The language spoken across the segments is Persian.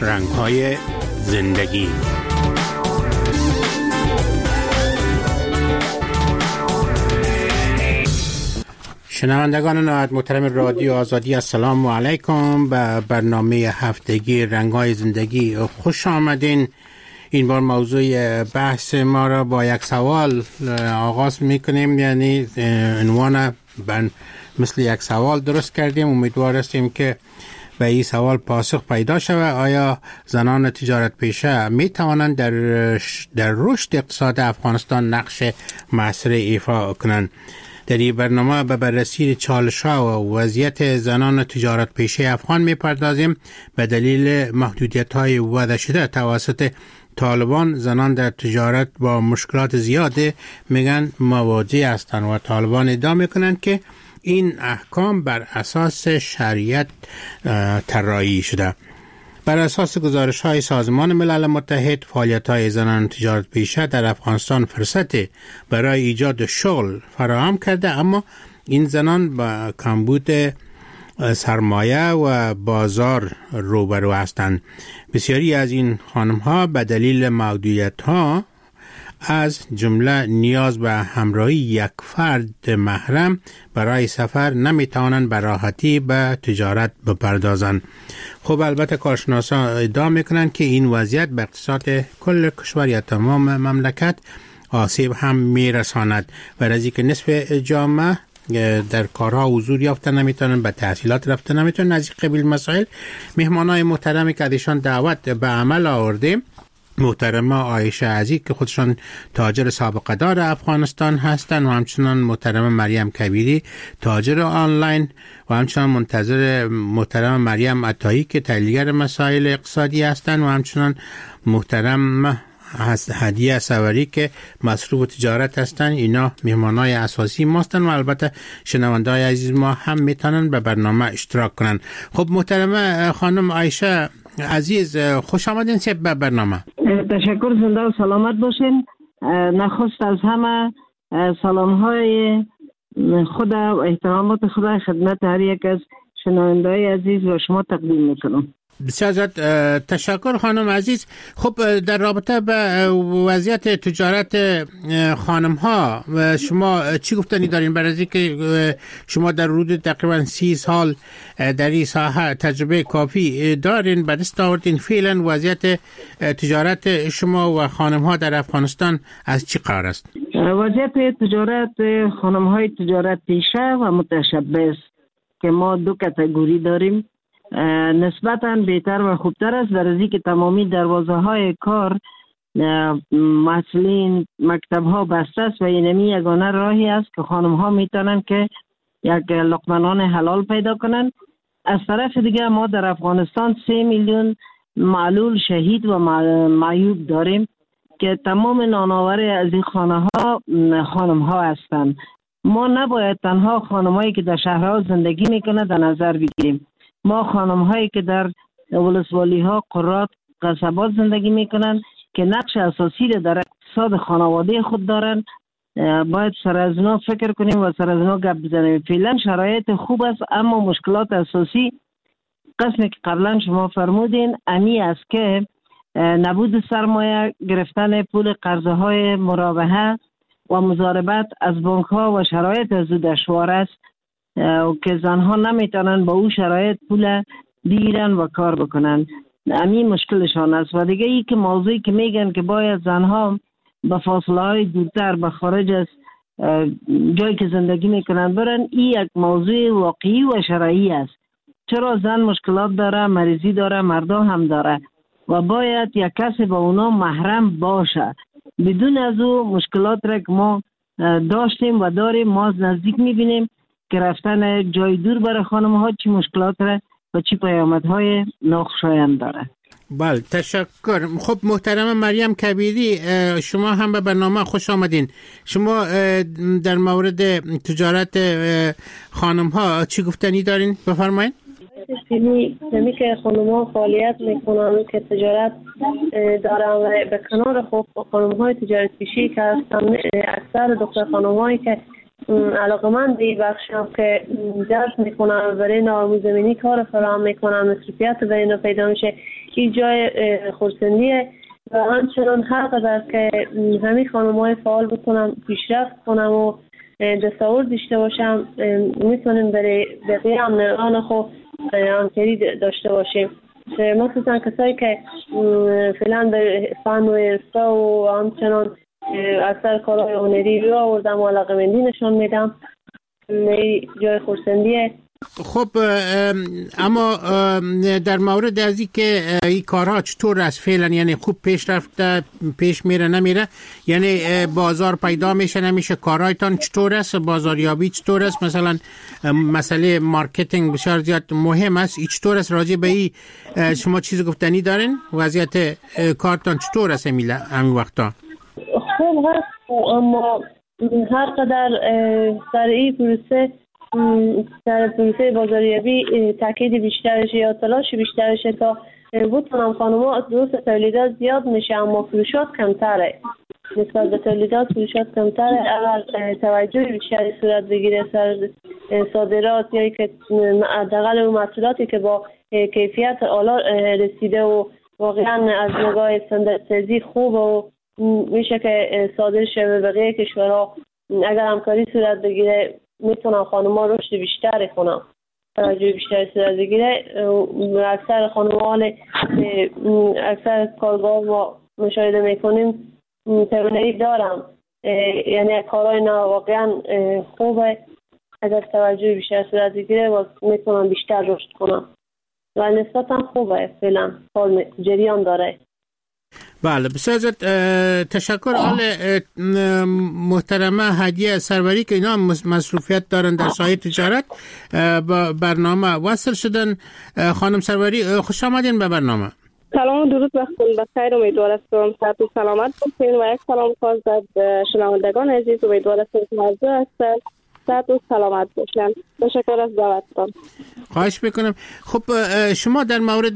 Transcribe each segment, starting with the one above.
رنگ‌های زندگی. شنوندگان نهایت محترم رادیو آزادی، السلام علیکم. به برنامه هفتگی رنگ‌های زندگی خوش آمدین. این بار موضوع بحث ما را با یک سوال آغاز میکنیم، یعنی عنوان مثل یک سوال درست کردیم. امیدوار هستیم که به این سوال پاسخ پیدا شود. آیا زنان تجارت پیشه می توانند در رشد اقتصاد افغانستان نقش مؤثر ایفا کنند؟ در این برنامه به بررسی چالش‌ها و وضعیت زنان تجارت پیشه افغان می‌پردازیم. به دلیل محدودیت‌های وضع شده توسط طالبان، زنان در تجارت با مشکلات زیاده میگن مواجه هستند و طالبان ادعا میکنند که این احکام بر اساس شریعت طراحی شده. بر اساس گزارش‌های سازمان ملل متحد، فعالیت‌های زنان تجارت پیشه در افغانستان فرصت برای ایجاد شغل فراهم کرده، اما این زنان با کمبود سرمایه و بازار روبرو هستند. بسیاری از این خانم‌ها به دلیل محدودیت‌ها از جمله نیاز به همراهی یک فرد محرم برای سفر نمیتوانند به راحتی به تجارت بپردازند. خب البته کارشناسان ادعا میکنند که این وضعیت به اقتصاد کل کشور یا تمام مملکت آسیب هم میرساند و از اینکه نصف جامعه در کارها حضور یافته نمیتونن، به تحصیلات رفته نمیتونن، از این قبیل مسائل. مهمانای محترمی که ازشان دعوت به عمل آوردیم، محترمه عایشه عزیز که خودشان تاجر سابقه دار افغانستان هستند و همچنان محترمه مریم کبیری تاجر آنلاین و همچنان منتظر محترمه مریم عطایی که تحلیلگر مسائل اقتصادی هستند و همچنان محترم هدیه سواری که مصروف تجارت هستند. اینا مهمانای اساسی ما هستند و البته شنونده‌های عزیز ما هم میتونن به برنامه اشتراک کنن. خب محترمه خانم عایشه عزیز، خوش آمدین به برنامه. تشکر، زنده و سلامت باشین. نخست از همه سلام‌های خدا و احترامات خدا خدمت هر یک از شنونده‌های عزیز و شما تقدیم میکنم. بسیار زیاد تشکر خانم عزیز. خب در رابطه به وضعیت تجارت خانم ها شما چی گفتنی دارین؟ برای اینکه شما در حدود تقریبا 30 سال در این ساحه تجربه کافی دارین، به دست آوردین، فعلا وضعیت تجارت شما و خانم ها در افغانستان از چی قرار است؟ وضعیت تجارت خانم های تجارت پیشه و متشبث که ما دو کاتگوری داریم نسبتاً بهتر و خوبتر است، در ازی که تمامی دروازه های کار مسئولین مکتب ها بسته است و اینمی یگانه راهی است که خانم ها میتونن که یک لقمه نان حلال پیدا کنن. از طرف دیگه ما در افغانستان 3 میلیون معلول شهید و معیوب داریم که تمام نانآور از این خانم ها هستند. ما نباید تنها خانم هایی که در شهرها زندگی میکنه در نظر بگیریم. ما خانم هایی که در ولسوالی ها، قرات، قصبات زندگی میکنن که نقش اساسی در اقتصاد خانواده خود دارن، باید سر از اونا فکر کنیم و سر از اونا گپ بزنیم. فعلا شرایط خوب است، اما مشکلات اساسی قسمی که قبلا شما فرمودین امی است که نبود سرمایه، گرفتن پول قرضه های مرابحه و مضاربت از بانک ها و شرایط از او دشوار است که زنها نمیتونن با او شرایط پول بگیرن و کار بکنن. همین مشکلشان است. و دیگه ای که موضوعی که میگن که باید زنها به فاصله های دورتر به خارج از جایی که زندگی میکنن برن، این یک موضوع واقعی و شرعی است. چرا زن مشکلات داره، مریضی داره، مردا هم داره و باید یک کسی با اونا محرم باشه. بدون از او مشکلات را که ما داشتیم و داریم، ما از نزدیک میبینیم که رفتن جای دور برای خانم ها چی مشکلات را و چی پیامدهای ناخوشایند داره. بله، تشکر. خب محترم مریم کبیری، شما هم به برنامه خوش آمدین. شما در مورد تجارت خانم ها چی گفتنی دارین؟ بفرمایید. کمی که خانم ها فعالیت میکنن که تجارت دارن و به کنار خب خانم های تجارت پیشی که هستن، اکثر دختر خانم هایی که علاقمند به این بخش هم که جذب میکنن برای نارموزمینی کار فراهم میکنن، مصروفیت برای اینا پیدا میشه. این جای خرسندیه و همچنان هر قدر که همین خانم‌های فعال بکنم پیشرفت کنم و دستاورد داشته باشم میتونیم برای بقیه همنران خود همکاری داشته باشیم. مخصوصا کسایی که فعلا به فن و ارسا و همچنان اکثر کارهای هنری رو آوردم و علاقه‌مندی نشان میدم. جای خرسندیه. خب اما در مورد از این که این کارها چطور است فعلا، یعنی خوب پیش رفته، پیش میره نمیره، یعنی بازار پیدا میشه نمیشه، کارهایتان چطور است، بازاریابی چطور است؟ مثلا مسئله مارکتینگ بسیار زیاد مهم است، این چطور است؟ راجع به این شما چیز گفتنی دارین؟ وضعیت کارتان چطور است همین وقتا؟ خوب هست، اما هر قدر در این پروسه بازاریابی تاکید بیشترش یا تلاش بیشترش تا بتونم خانم‌ها درست تولیدات زیاد میشه اما فروشات کمتره. نسبت به تولیدات فروشات کمتره. اگر توجه بیشتری صورت بگیره سر صادرات یا که حداقل اون محصولاتی که با کیفیت اعلی رسیده و واقعا از نگاه استانداردسازی خوب و میشه که صادر شه به بقیه کشورها، اگر همکاری صورت بگیره میتونم خانم‌ها رشد بیشتری کنم، توجه بیشتری صورت بگیره. اکثر خانم‌ها اکثر کارگاه ما مشاهده میکنیم توانایی دارم، یعنی کارهای واقعا خوبه. اگر توجه بیشتر صورت بگیره میتونم بیشتر رشد کنم و نسبتا خوبه. فعلا کار جریان داره. بله، بسیار تشکر. آل محترمه هدیه سروری که اینا مصروفیت دارن در ساحه تجارت با برنامه وصل شدن. خانم سروری خوش آمدین به برنامه. سلام و درود وقتتون بخیر. امیدوار هستم صحت و سلامت باشین و یک سلام خاص در شنوندگان عزیز. امیدوار هستم که حاضر هستن صحت و سلامت باشن. تشکر از دعوتتون. خواهش میکنم. خب شما در مورد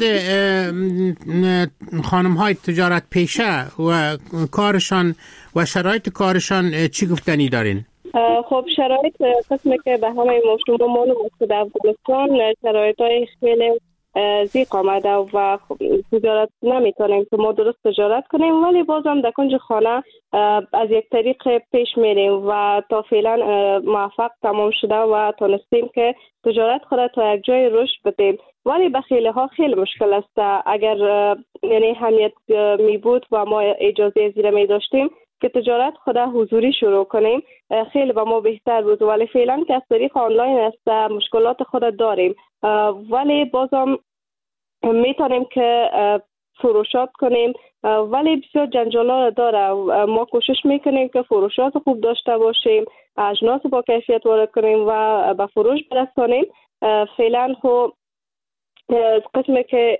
خانم های تجارت پیشه و کارشان و شرایط کارشان چی گفتنی دارین؟ خب شرایط قسمی که به همه شما معلوم است در افغانستان شرایط های خیلی زیق آمده و تجارت نمیتونیم که ما درست تجارت کنیم، ولی بازم در کنج خانه از یک طریق پیش میریم و تا فعلا موفق تمام شده و تونستیم که تجارت خود تا یک جای رشد بدیم. ولی به خیلی ها خیلی مشکل است. اگر یعنی همیت می بود و ما اجازه زیر می داشتیم که تجارت خود حضوری شروع کنیم خیلی با ما بهتر بود، ولی فعلا که از طریق آنلاین است مشکلات خود داریم، ولی بازم میتونیم که فروشات کنیم، ولی بسیار جنجالا داره. ما کوشش میکنیم که فروشات خوب داشته باشیم، اجناس با کیفیت وارد کنیم و به فروش برسانیم. فعلا خب قسمی که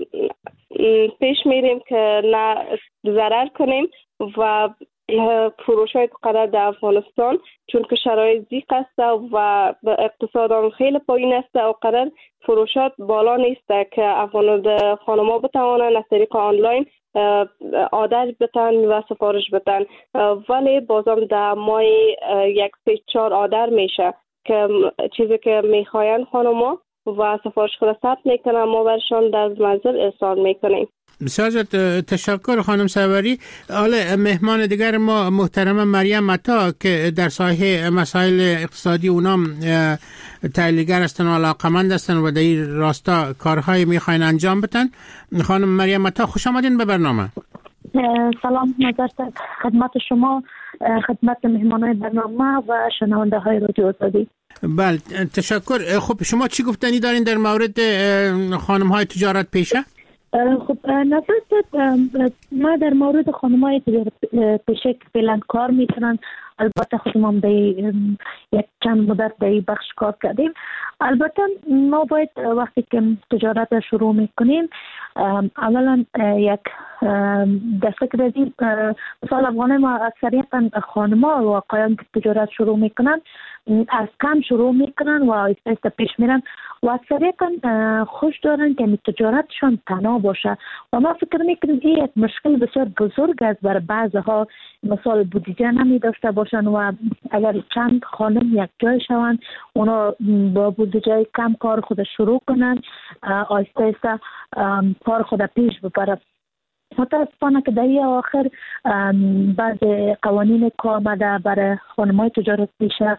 پیش میریم که نه ضرر کنیم و فروش های قرار در افغانستان چون که شرایط زیق است و اقتصاد هم خیلی پایین است و قرار فروشات بالا نیست که افغان خانما بتوانند از طریق آنلاین آردر بتن و سفارش بتن، ولی بازم در ماه 1-3-4 آردر میشه که چیزی که میخواین خانما و سفارش خود ثبت میکنن، ما برشان در منزل ارسال میکنیم. بسیار تشکر خانم سروری. حالا مهمان دیگر ما محترم مریم عطا که در ساحه مسائل اقتصادی اونام تحلیلگر هستن و علاقمند هستن و در این راستا کارهای میخواین انجام بدن. خانم مریم عطا خوش آمدین به برنامه. سلام نظرت خدمت شما، خدمت مهمانای برنامه و شنونده های رادیو آزادی. بله تشکر. خب شما چی گفتنی دارین در مورد خانم های تجارت پیشه؟ خب نظرت ما در مورد خانم های تجارت پیشه که فعلا کار میکنن، البته خودمون به یک چند مدت به این بخش کار کردیم. البته ما باید وقتی که تجارت شروع میکنیم اولا یک در فکر از این مثال افغانه ما اکثریتا خانم‌ها و آقایان که تجارت شروع میکنن از کم شروع میکنن و آهسته پیش میرن و اکثریتا خوش دارن که تجارتشان تنها باشه و ما فکر میکنیم این یک مشکل بسیار بزرگ است برای بعضها. مثال بودجه نمی داشته باشن و اگر چند خانم یک جای شوند اونا با به جای کم کار خود شروع کنن، آیسته آیسته کار خود پیش ببرن. متاسفانه که در این آخر بعض قوانین که آمده برای خانم‌های تجارت پیشه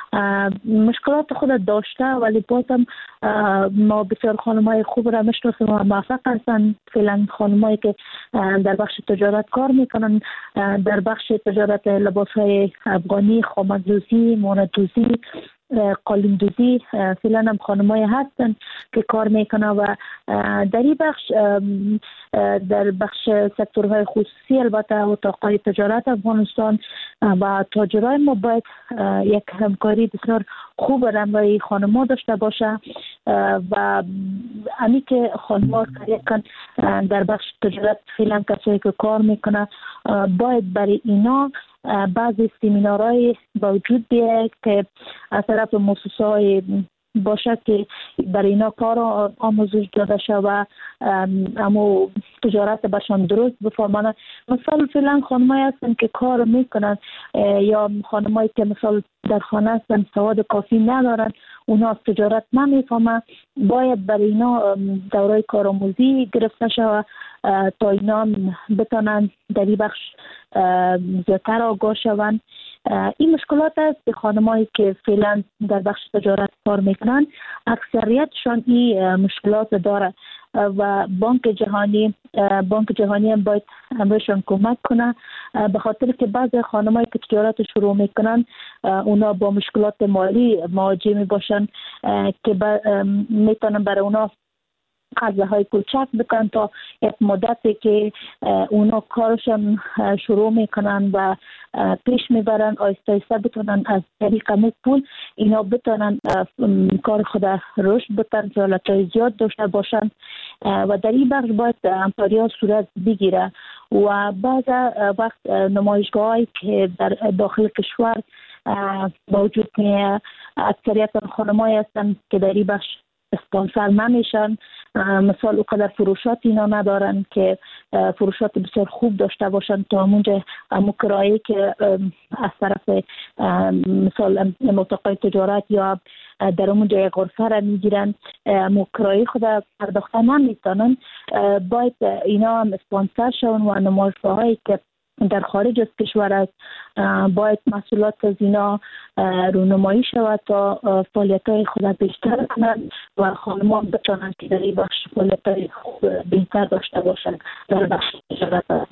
مشکلات خود داشته، ولی بازم ما بسیار خانم‌های خوب را میشناسیم و موفق هستند. فعلا خانم‌هایی که در بخش تجارت کار میکنن، در بخش تجارت لباس‌های افغانی، خامک‌دوزی، موندوزی، قالین‌دوزی، فعلا هم خانم‌های هستن که کار میکنن و در این بخش در بخش سکتورهای خصوصی البته اتاق‌های تجارت افغانستان و تاجرای ما باید یک همکاری بسیار خوب رمای خانم‌ها داشته باشه و امی که خانم‌ها در بخش تجارت فعلا کسایی که کار میکنه باید برای اینا بعضی سمینارهای وجود بیاید که از طرف مؤسسه‌های باشه که برای اینا کار آموزش داده شود، اما تجارت باشن درست بفهمن. مثلا فعلا خانمایی هستن که کار میکنن یا خانمایی که مثلا در خانه هستن سواد کافی ندارن، اونا از تجارت نمیفهمن، باید برای اینا دوره کارآموزی گرفته شود تا اینا بتونن در این بخش زیادتر آگاه شوند. این مشکلات است که خانمایی که فعلا در بخش تجارت کار میکنن اکثریتشان این مشکلات داره و بانک جهانی هم باید همراهشان کمک کنه، به خاطر که بعضی خانمایی که تجارت شروع میکنن اونا با مشکلات مالی مواجه میباشن که میتونن برای اونا قرضه های کوچک بکنن تا یک مدتی که اونا کارشان شروع میکنن و پیش میبرن، آیسته آیسته بتونن از طریق پول اینا بتونن کار خود رشد بدن، فعالیت‌های زیاد داشته باشن و در این بخش باید همکاری ها صورت بگیره و بعض وقت نمایشگاهایی که در داخل کشور با وجود که اکثریت خانم‌های هستن که در این بخش اسپانسر نمیشن، مثال اوقدر فروشات اینا ندارن که فروشات بسیار خوب داشته باشن تا همونجا کرایه‌ای که از طرف مثال اتاقای تجارت یا در اونجا یک غرفه را میگیرن کرایه خود پرداخته نمیتونن. باید اینا هم اسپانسر شون و نمایشگاهایی که در خارج از کشور است باید محصولات از اینا رونمایی شود تا فعالیت‌های خود بیشتر کنند و خانمان بتوانند که در این بخش فعالیت‌های بهتر داشته باشند در بخش تجارت است.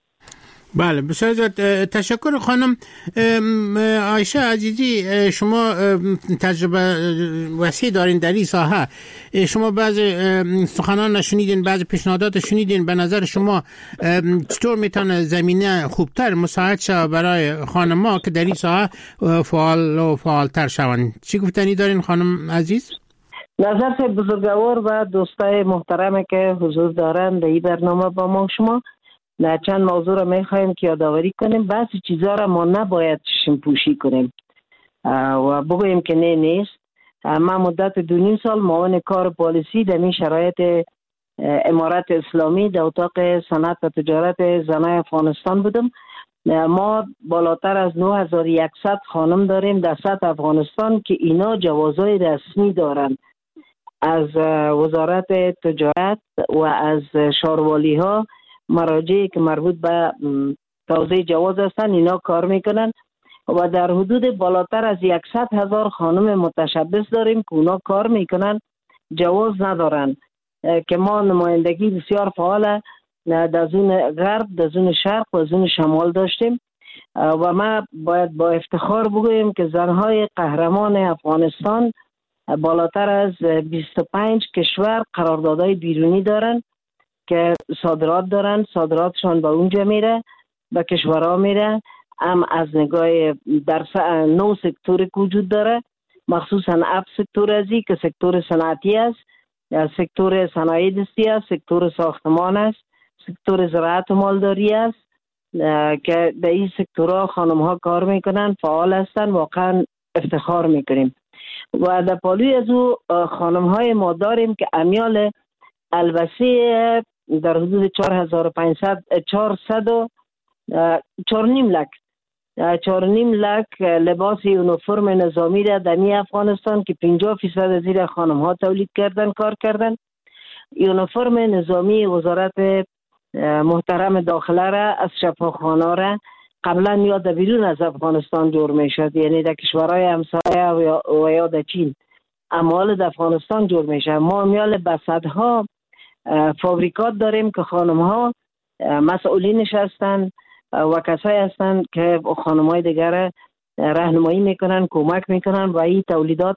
بله، بسیار زیاد تشکر خانم عایشه عزیزی. شما تجربه وسیع دارین در این ساحه، شما بعض سخنان شنیدین، بعض پیشنهادات شنیدین. به نظر شما چطور میتونه زمینه خوبتر مساعد شود برای خانم‌ها که در این ساحه فعال و فعالتر شوند؟ چی گفتنی دارین خانم عزیز؟ نظر بزرگوار و دوستای محترمی که حضور دارن در این برنامه با ما شما در چند موضوع را میخوایم که یادآوری کنیم. بعضی چیزا را ما نباید شمپوشی کنیم و بگوییم که نه نیست. من مدت 2.5 سال معاون کار پالیسی در این شرایط امارت اسلامی در اتاق صنعت و تجارت زنای افغانستان بودم. ما بالاتر از 9100 خانم داریم در سطح افغانستان که اینا جوازهای رسمی دارن از وزارت تجارت و از شاروالی ها، مراجعی که مربوط به توزیع جواز هستن، اینا کار میکنن و در حدود بالاتر از 100,000 خانم متشبث داریم که اونا کار میکنن جواز ندارن که ما نمایندگی بسیار فعال در زون غرب، در زون شرق و زون شمال داشتیم و ما باید با افتخار بگوییم که زنهای قهرمان افغانستان بالاتر از 25 کشور قراردادهای بیرونی دارن که صادرات دارن، صادراتشان به اونجا میره، به کشورها میره. هم از نگاه در 9 سکتور که وجود داره، مخصوصا 7 سکتور ازی که سکتور صنعتی است، سکتور صنایع دستی است، سکتور ساختمان است، سکتور زراعت و مالداری است که در این سکتورها خانم ها کار میکنن، فعال هستن، واقعا افتخار میکنیم. و در پالوی از او خانم های ما داریم که امیال البسی در حدود 4,500 4.5 لک 4.5 لک لباس یونیفرم نظامی را در افغانستان که 50% از زیر خانم ها تولید کردن کار کردن. یونیفرم نظامی وزارت محترم داخله را از شفاخانه را قبلا یا در بیرون از افغانستان جور می شد، یعنی در کشورهای همسایه و یا در چین، اما در افغانستان جور می شد. ما میال بسدها فابریکات داریم که خانم ها مسئولینش هستند و کسایی هستند که خانم های دیگر راهنمایی میکنن، کمک میکنن و این تولیدات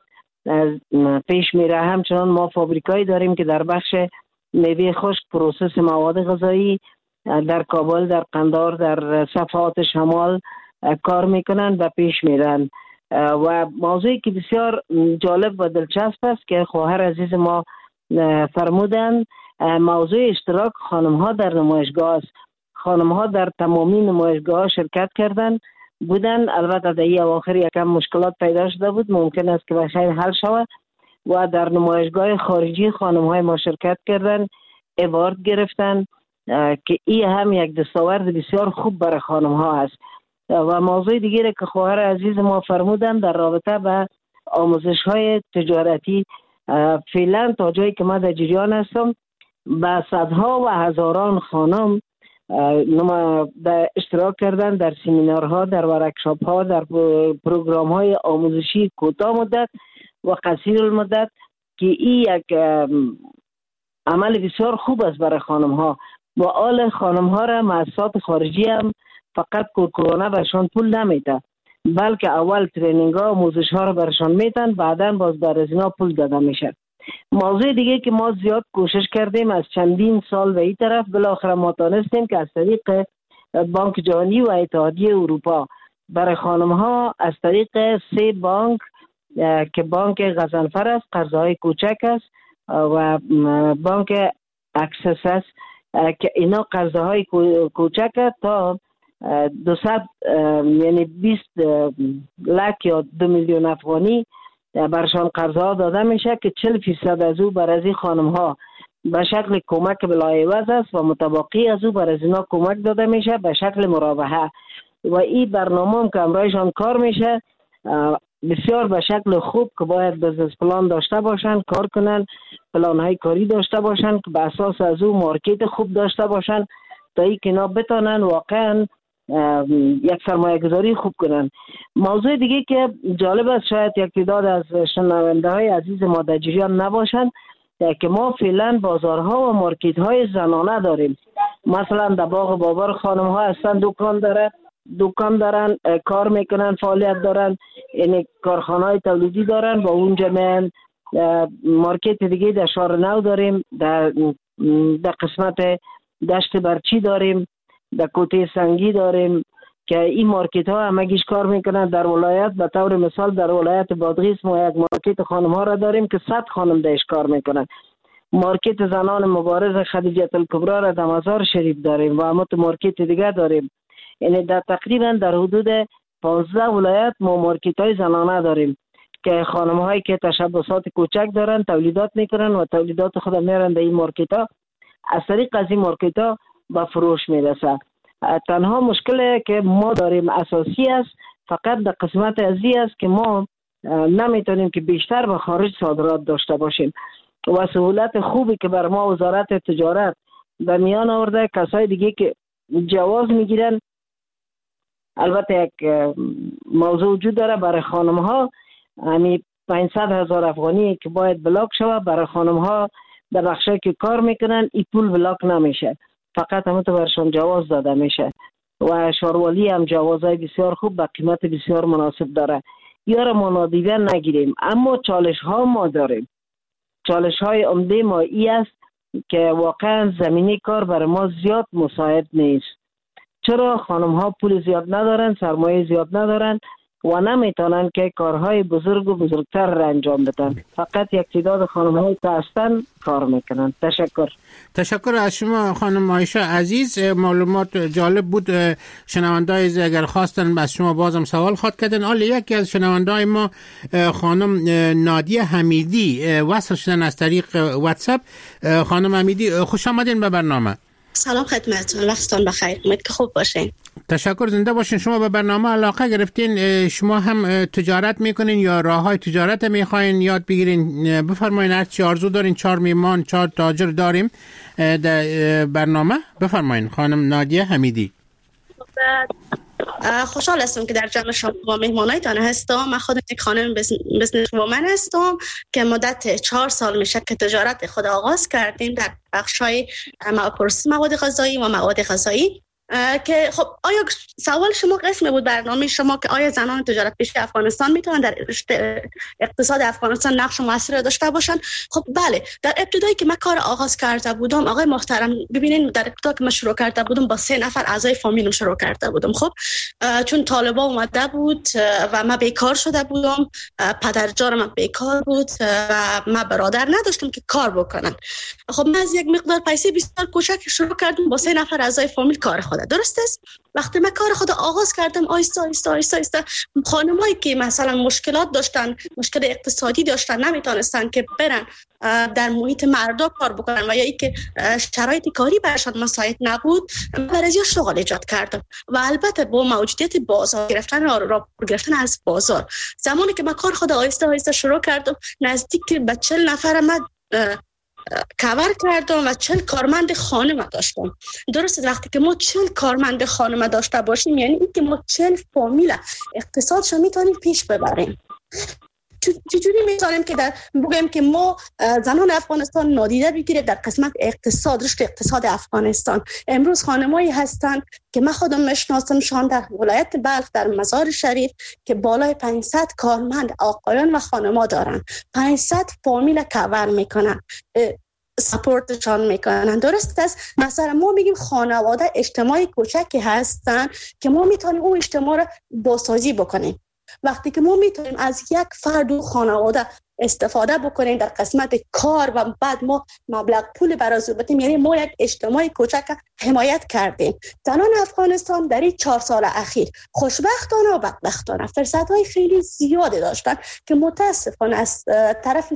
پیش میره. همچنان ما فابریکایی داریم که در بخش میوه خشک، پروسس مواد غذایی در کابل، در قندار، در صفحات شمال کار میکنن و پیش میرن. و موضوعی که بسیار جالب و دلچسب است که خواهر عزیز ما فرمودن، موضوع اشتراک خانم ها در نمایشگاه است. خانم ها در تمامی نمایشگاه شرکت کردن بودن. البته در این اواخر یکم مشکلات پیدا شده بود، ممکن است که بخیر حل شود. و در نمایشگاه خارجی خانم های ما شرکت کردن، اوارد گرفتن که این هم یک دستاورد بسیار خوب برای خانم ها است. و موضوع دیگری که خواهر عزیز ما فرمودن در رابطه به آموزش های تجارتی، فعلا تا جایی که ما در جریان هستم به صدها و هزاران خانم در اشتراک کردن در سمینارها، در ورکشاپ ها، در پروگرام های آموزشی کوتاه مدت و قصیر المدت که این یک عمل بسیار خوب است برای خانم ها. و آل خانم ها را مؤسسات خارجی هم فقط کورکورانه برشان پول نمیده، بلکه اول ترینینگ ها آموزش ها را برشان میتن، بعدا باز بر از اینا پول داده میشه. موضوع دیگه که ما زیاد کوشش کردیم از چندین سال و این طرف، بالاخره ما تانستیم که از طریق بانک جهانی و اتحادیه اروپا برای خانم ها از طریق 3 بانک که بانک غضنفر است، قرضهای کوچک است، و بانک اکسس است که اینا قرضهای کوچک تا 200 یعنی 20 لک یا 2 میلیون افغانی برشان قرضها داده میشه که 40% از او بر از این خانم ها به شکل کمک بلایعوض است و متبقی از او بر از اینا کمک داده میشه به شکل مرابحه. و این برنامه هم که امرایشان کار میشه بسیار به شکل خوب که باید بزنس پلان داشته باشن، کار کنن، پلان های کاری داشته باشن که به اساس از او مارکت خوب داشته باشن تا این که اینا بتانن واقعا یک سرمایه گذاری خوب کنن. موضوع دیگه که جالب است، شاید یک تعداد از شنونده های عزیز ما در جریان نباشن، که ما فعلا بازارها و مارکت های زنانه داریم. مثلا در باغ بابر خانم ها هستن، دکان دارن، کار میکنن، فعالیت دارن، یعنی کارخانه های تولیدی دارن. و اونجا من مارکت دیگه در شهر نو داریم، در قسمت دشت برچی داریم، در کوته سنگی داریم که این مارکت ها همگیش کار میکنن. در ولایت به طور مثال در ولایت بادغیس ما یک مارکت خانم ها را داریم که 100 خانم درش کار میکنن. مارکت زنان مبارز خدیجه الکبری را در مزار شریف داریم و همت مارکت دیگه داریم. یعنی در تقریبا در حدود 15 ولایت ما مارکت های زنانه داریم که خانم هایی که تشبسات کوچک دارن تولیدات میکنن و تولیدات خود میرن در این مارکت ها، از طریق از این مارکت ها به فروش میرسه. تنها مشکلی که ما داریم اساسی است فقط در قسمت ازی است که ما نمیتونیم که بیشتر به خارج صادرات داشته باشیم. و سهولت خوبی که بر ما وزارت تجارت در میان آورده، کسای دیگه که جواز میگیرن. البته یک موضوع وجود داره برای خانم ها، یعنی 500,000 افغانی که باید بلاک شود برای خانم ها در بخشی که کار میکنن، این پول بلاک نمیشه، فقط همون تو برشان جواز داده میشه. و شاروالی هم جوازهای بسیار خوب به قیمت بسیار مناسب داره. یاره ما نادیده نگیریم، اما چالش ها ما داریم. چالش های عمده ما ای است که واقعا زمینی کار برای ما زیاد مساعد نیست. چرا؟ خانم ها پول زیاد ندارن، سرمایه زیاد ندارن و نمیتونن که کارهای بزرگ و بزرگتر را انجام بدن. فقط یک تعداد خانم های که هستن کار میکنن. تشکر از شما خانم عایشه عزیز. معلومات جالب بود. شنوندای اگر خواستن از شما بازم سوال خواد کردن. حالا یکی از شنوندای ما خانم نادیه حمیدی وصل شدن از طریق واتساپ. خانم حمیدی خوش آمدین به برنامه. سلام خدمتتون، وقتتون بخیر، امید که خوب باشین. تشکر، زنده باشین. شما به برنامه علاقه گرفتین، شما هم تجارت میکنین یا راههای تجارت میخواین یاد بگیرین؟ بفرمایین هر چی آرزو دارین. 4 میهمان 4 تاجر داریم در برنامه. بفرمایین خانم نادیه حمیدی. خوشحال هستم که در جمع شما با مهمانایتان هستم. من خودم یک خانم بزنس وومن هستم که مدت 4 سال میشه که تجارت خود آغاز کردیم در بخش‌های پروسس مواد غذایی و مواد غذایی. که خب آیا سوال شما قسم بود برنامه شما که آیا زنان تجارت پیشه افغانستان میتونن در اقتصاد افغانستان نقش موثر داشته باشن؟ خب بله، در ابتدایی که من کار آغاز کرده بودم آقای محترم، ببینین در ابتدا که من شروع کرده بودم با 3 نفر اعضای فامیلم شروع کرده بودم. خب چون طالبا اومده بود و من بیکار شده بودم، پدرجانم بیکار بود و من برادر نداشتم که کار بکنن. خب من از یک مقدار پیسه بسیار کوچک شروع کردم با 3 نفر اعضای فامیل کار خود. درست است؟ وقتی من کار خود آغاز کردم آیسته خانمایی که مثلا مشکلات داشتن، مشکل اقتصادی داشتن، نمیتونستن که برن در محیط مردا کار بکنن و یا ای که شرایط کاری برشان مساعد نبود، برای شغل ایجاد کردم و البته با موجودیت بازار گرفتن از بازار، زمانی که من کار خود آیسته شروع کردم نزدیک به 40 نفر من کاور کردم و 40 کارمند خانم داشتم. درسته؟ وقتی که ما 40 کارمند خانم داشته باشیم یعنی این که ما 40 فامیل اقتصادش میتونیم پیش ببریم. چجوری میتونیم که بگیم که ما زنان افغانستان نادیده بگیریم در قسمت اقتصاد، رشد اقتصاد افغانستان؟ امروز خانمایی هستن که من خودم میشناسم شان در ولایت بلخ در مزار شریف که بالای 500 کارمند آقایان و خانما دارن، 500 فامیل کاور میکنن، سپورتشان میکنن. درست است؟ مثلا ما میگیم خانواده اجتماعی کوچکی هستن که ما میتونیم اون اجتماع رو بازسازی بکنیم. وقتی که ما میتونیم از یک فرد و خانواده استفاده بکنیم در قسمت کار و بعد ما مبلغ پول برای بدیم، یعنی ما یک اجتماع کوچک حمایت کردیم. زنان افغانستان در این 4 سال اخیر خوشبختانه و بدبختانه فرصت‌های خیلی زیادی داشتن که متاسفانه از طرف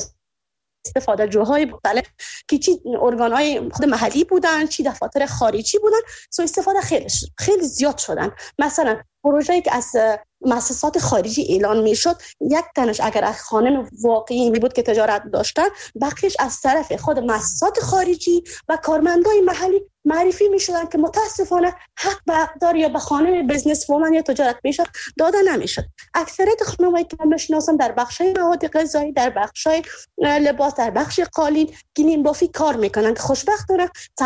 استفاده جوهای مختلف که چی ارگان‌های خود محلی بودن چی دفاتر خارجی بودن سو استفاده خیلی زیاد شدن. مثلا پروژه‌ای که از مؤسسات خارجی اعلان میشد، یک تنش اگر از خانم واقعی می بود که تجارت داشتن، بقیش از طرف خود مؤسسات خارجی و کارمندای محلی معرفی میشدن که متاسفانه حق به حقدار یا به خانم بزنس وومن یا تجارت پیشه داده نمیشد. اکثریت خانمایی که من میشناسم در بخشای مواد غذایی، در بخشای لباس، در بخش قالین، گلیم بافی کار میکنن که خوشبختانه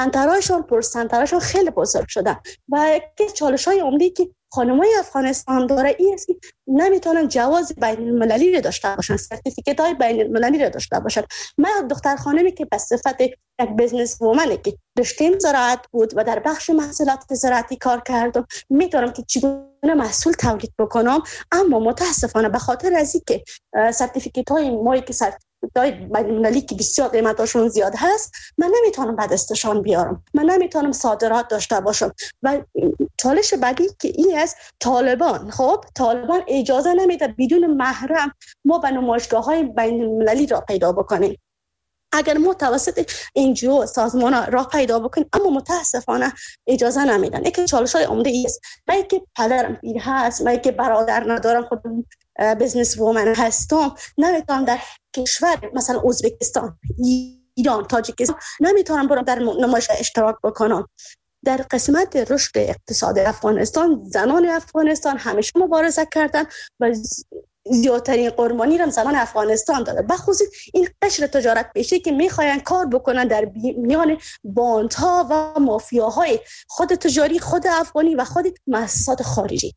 سنترهاشون خیلی بزرگ شدن و یک چالش‌های عمده که خانمای افغانستان داره این است که نمیتونن جواز بین المللی رو داشته باشن، سرتیفیکت های بین المللی رو داشته باشن. من دختر خانمی که به صفت یک بزنس وومن که رشته‌ام زراعت بود و در بخش محصولات زراعتی کار کردم، میتونم که چگونه محصول تولید بکنم، اما متاسفانه به خاطر از اینکه سرتیفیکت های مایی که بین المللی که بسیار قیمتاشون زیاد هست، من نمیتونم به دستشان بیارم، من نمیتونم صادرات داشته باشم. و چالش بعدی که این است، طالبان اجازه نمیده بدون محرم ما به نمایشگاه‌های بین المللی را پیدا بکنیم. اگر ما توسط NGO سازمان را پیدا بکنیم، اما متاسفانه اجازه نمیدن. یک چالش‌های عمده است. من که پدرم پیر هست، من که برادر ندارم، خودم بزنس وومن هستم، نمیتونم در کشور مثلا ازبکستان، ایران، تاجیکستان نمیتونم برم در نمایش اشتراک بکنم. در قسمت رشد اقتصاد افغانستان زنان افغانستان همیشه مبارزه کردن و زیادترین قربانی را زنان افغانستان داده، بخصوص این قشر تجارت پیشه که میخواین کار بکنن در میان باندها و مافیاهای خود تجاری، خود افغانی و خود مؤسسات خارجی.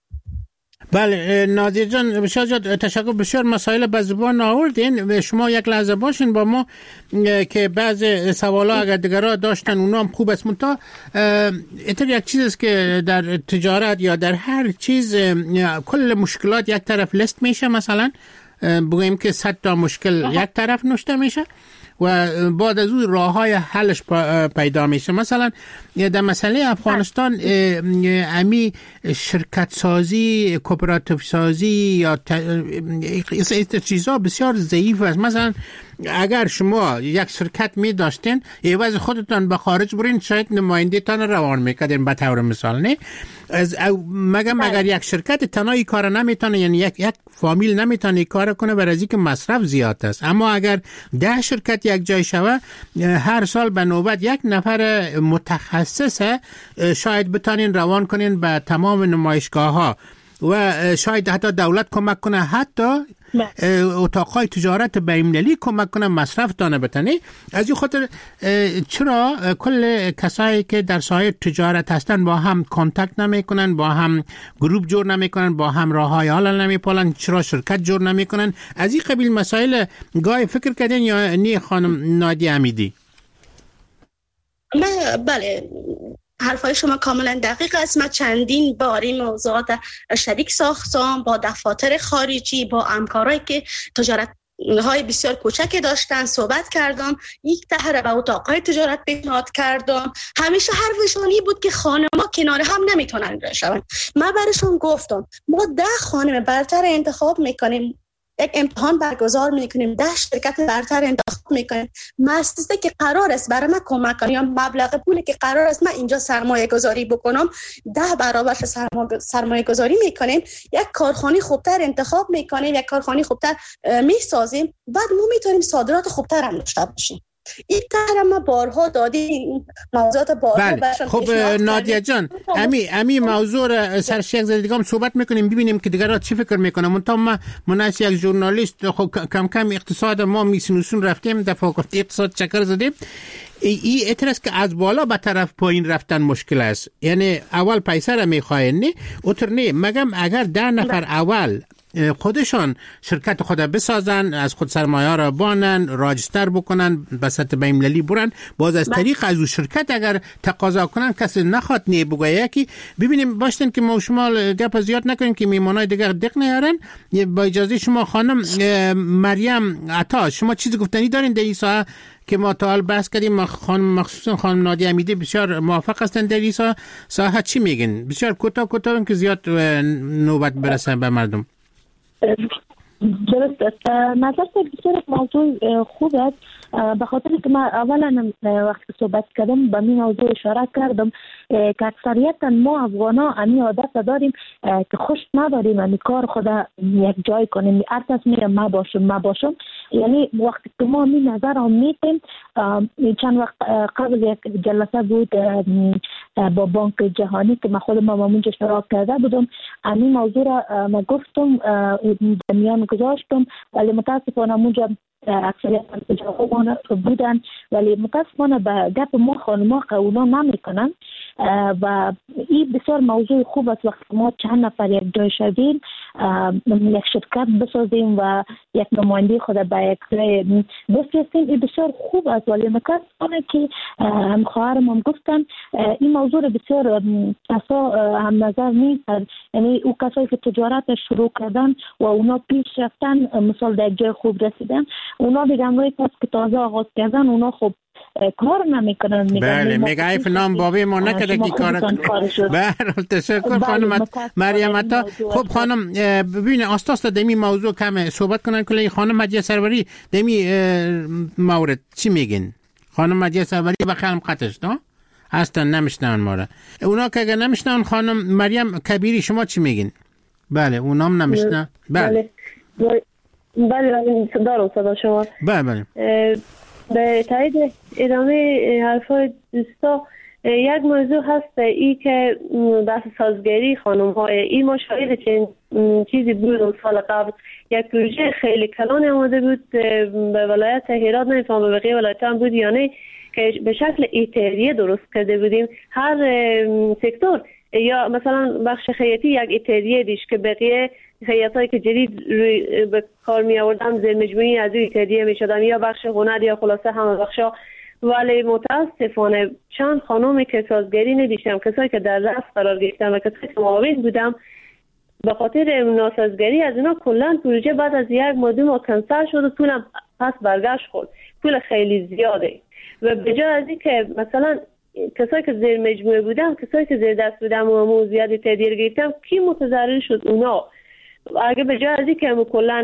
بله نادیه جان، بسیار تشکر. بسیار مسائل به زبان آوردین. شما یک لحظه باشین با ما که بعض سوالا اگر دیگرها داشتن اونا هم خوب است. منتها اینطور یک چیز است که در تجارت یا در هر چیز کل مشکلات یک طرف لیست میشه، مثلا بگوییم که 100 تا مشکل یک طرف نوشته میشه و بعد از اون راه‌های حلش پیدا میشه. مثلا در مسئله افغانستان امی شرکت سازی، کوپراتیو سازی یا چیزا بسیار ضعیف است. مثلا اگر شما یک شرکت می داشتین عوض خودتان به خارج برین شاید نماینده تان روان میکردین به طور مثال نه مگم اگر یک شرکت تنهایی کار نمیتونه یعنی یک فامیل نمیتونه کار کنه برای اینکه مصرف زیاد است اما اگر 10 شرکت یک جای شوه هر سال به نوبت یک نفر متخصص شاید بتانین روان کنین به تمام نمایشگاه ها و شاید حتی دولت کمک کنه حتی اتاقای تجارت بین‌المللی کمک کنه مصرف دانه بتنی از این خاطر چرا کل کسایی که در ساحه تجارت هستن با هم کانتکت نمیکنن با هم گروپ جور نمیکنن با هم راههای حل نمیپالن چرا شرکت جور نمیکنن از این قبیل مسائل گاهی فکر کردین یا نی خانم نادی امیدی؟ بله حرفای شما کاملا دقیق است. من چندین بار این موضوعات شریک ساختم با دفاتر خارجی با همکارایی که تجارت های بسیار کوچکی داشتن صحبت کردم یک طرح به اتاقهای تجارت پیشنهاد کردم همیشه حرفشون بود که خانم‌ها کنار هم نمیتونن بشون. من براشون گفتم ما 10 خانم برتر انتخاب میکنیم یک امتحان برگزار میکنیم 10 شرکت برتر انتخاب میکنیم مؤسسه که قرار است برای من کمک کنه یا مبلغ پولی که قرار است من اینجا سرمایه گذاری بکنم 10 برابرش سرمایه گذاری میکنیم یک کارخانه خوبتر انتخاب میکنیم یک کارخانه خوبتر میسازیم بعد ما میتونیم صادرات خوبتر هم داشته باشیم. این طرح ما بارها دادیم موضوعات بارها بله. خب نادیه جان امی موضوع را سرش یک دیگه هم صحبت میکنیم ببینیم که دیگر چی فکر میکنم من مناسب یک ژورنالیست خب کم کم اقتصاد ما میسنوسون رفتیم در فاکولته اقتصاد چکر زدیم این اعتراض که از بالا به طرف پایین رفتن مشکل است یعنی اول پیسه را میخواین نه اوتر نه مگم اگر 10 نفر اول خودشان شرکت خود بسازن از خود سرمایه را بانن راجستر بکنن به سطح بین‌المللی برن باز از طریق از او شرکت اگر تقاضا کنن کسی نخواد نه بگه یکی ببینیم باشتن که ما شما گپ زیاد نکنیم که میمانای دیگر دق نیارن با اجازه شما خانم مریم عطا شما چیزی گفتنی دارین در این ساعت که ما تا حال بحث کردیم خانم مخصوصا خانم نادی امیدی بسیار موافق هستن در این ساعت چی میگن بسیار کوتاه که زیاد نوبت برسه به مردم. درست است. نظر بسیار موضوع خوب است به خاطر که من اولا وقتی صحبت کردم به این موضوع اشاره کردم که اکثریتا ما افغانا امی عادت داریم که خوش نداریم امی کار خود یک جای کنیم هر کس میگه ما باشم یعنی وقتی که ما می نظر هم میتیم چند وقت قبل یک جلسه بود با بانک جهانی که من خودم اونجا اشتراک کرده بودم امی موضوع را ما گفتم میان گذاشتم ولی متاسفانه اونجا اکثریت بودن ولی متاسفانه به گپ ما خانما قبول نمیکنن و این بسیار موضوع خوب است وقتی ما چند نفر یک جای شدیم یک شرکت بسازیم و یک نماینده خود به یک جای بفرستیم این بسیار خوب است ولی متاسفانه که هم خواهرم هم گفتن این موضوع بسیار کسا هم نظر نیست یعنی او کسایی که تجارت شروع کردن و اونا پیش رفتن مثال در جای خوب رسیدن اونا دیگه روی کس که تازه آغاز کردن اونا خب کار نمیکنن بله میگه ایف نام بابی ما نکده که کار بله تشکر خانم مریم عطا. خب خانم ببین آستاست دمی موضوع کم صحبت کنن کلی خانم مجید سروری دمی مورد چی میگین خانم مجید سروری بخیرم قطعش نه اصلا نمیشنون ما را اونا که اگر نمیشنون خانم مریم کبیری شما چی میگین؟ بله اونام نمیشنن بله دارم صدا شما بله به تایید ادامه حرفای دوستا یک موضوع هست ای که بحث سازگری خانم های این ما شاید چیزی بود سال قبل یک پروژه خیلی کلان آمده بود به ولایت هرات نمیفهم به بقیه ولایت هم بود یا نه که به شکل ایتریه درست کرده بودیم هر سکتور یا مثلا بخش خیاطی یک ایتریه دیش که بقیه خیاطایی که جدید روی به کار می آوردن زیر مجموعی از ایتریه می شدن یا بخش هنر یا خلاصه همه بخشا ولی متاسفانه چند خانومی که سازگری ندیشتم کسایی که در رأس قرار گرفتن و کسایی که معاون بودم به خاطر ناسازگری از اینا کلا پروژه بعد از یک ماه کنسل شد و پولم پس برگشت خورد پول خیلی زیاده و به جای از این که مثلا کسایی که زیر مجموعه بودم کسایی که زیر دست بودم و موضوعیت تدیر گرفتم کی متضرر شد اونا اگه به جای از این که کلا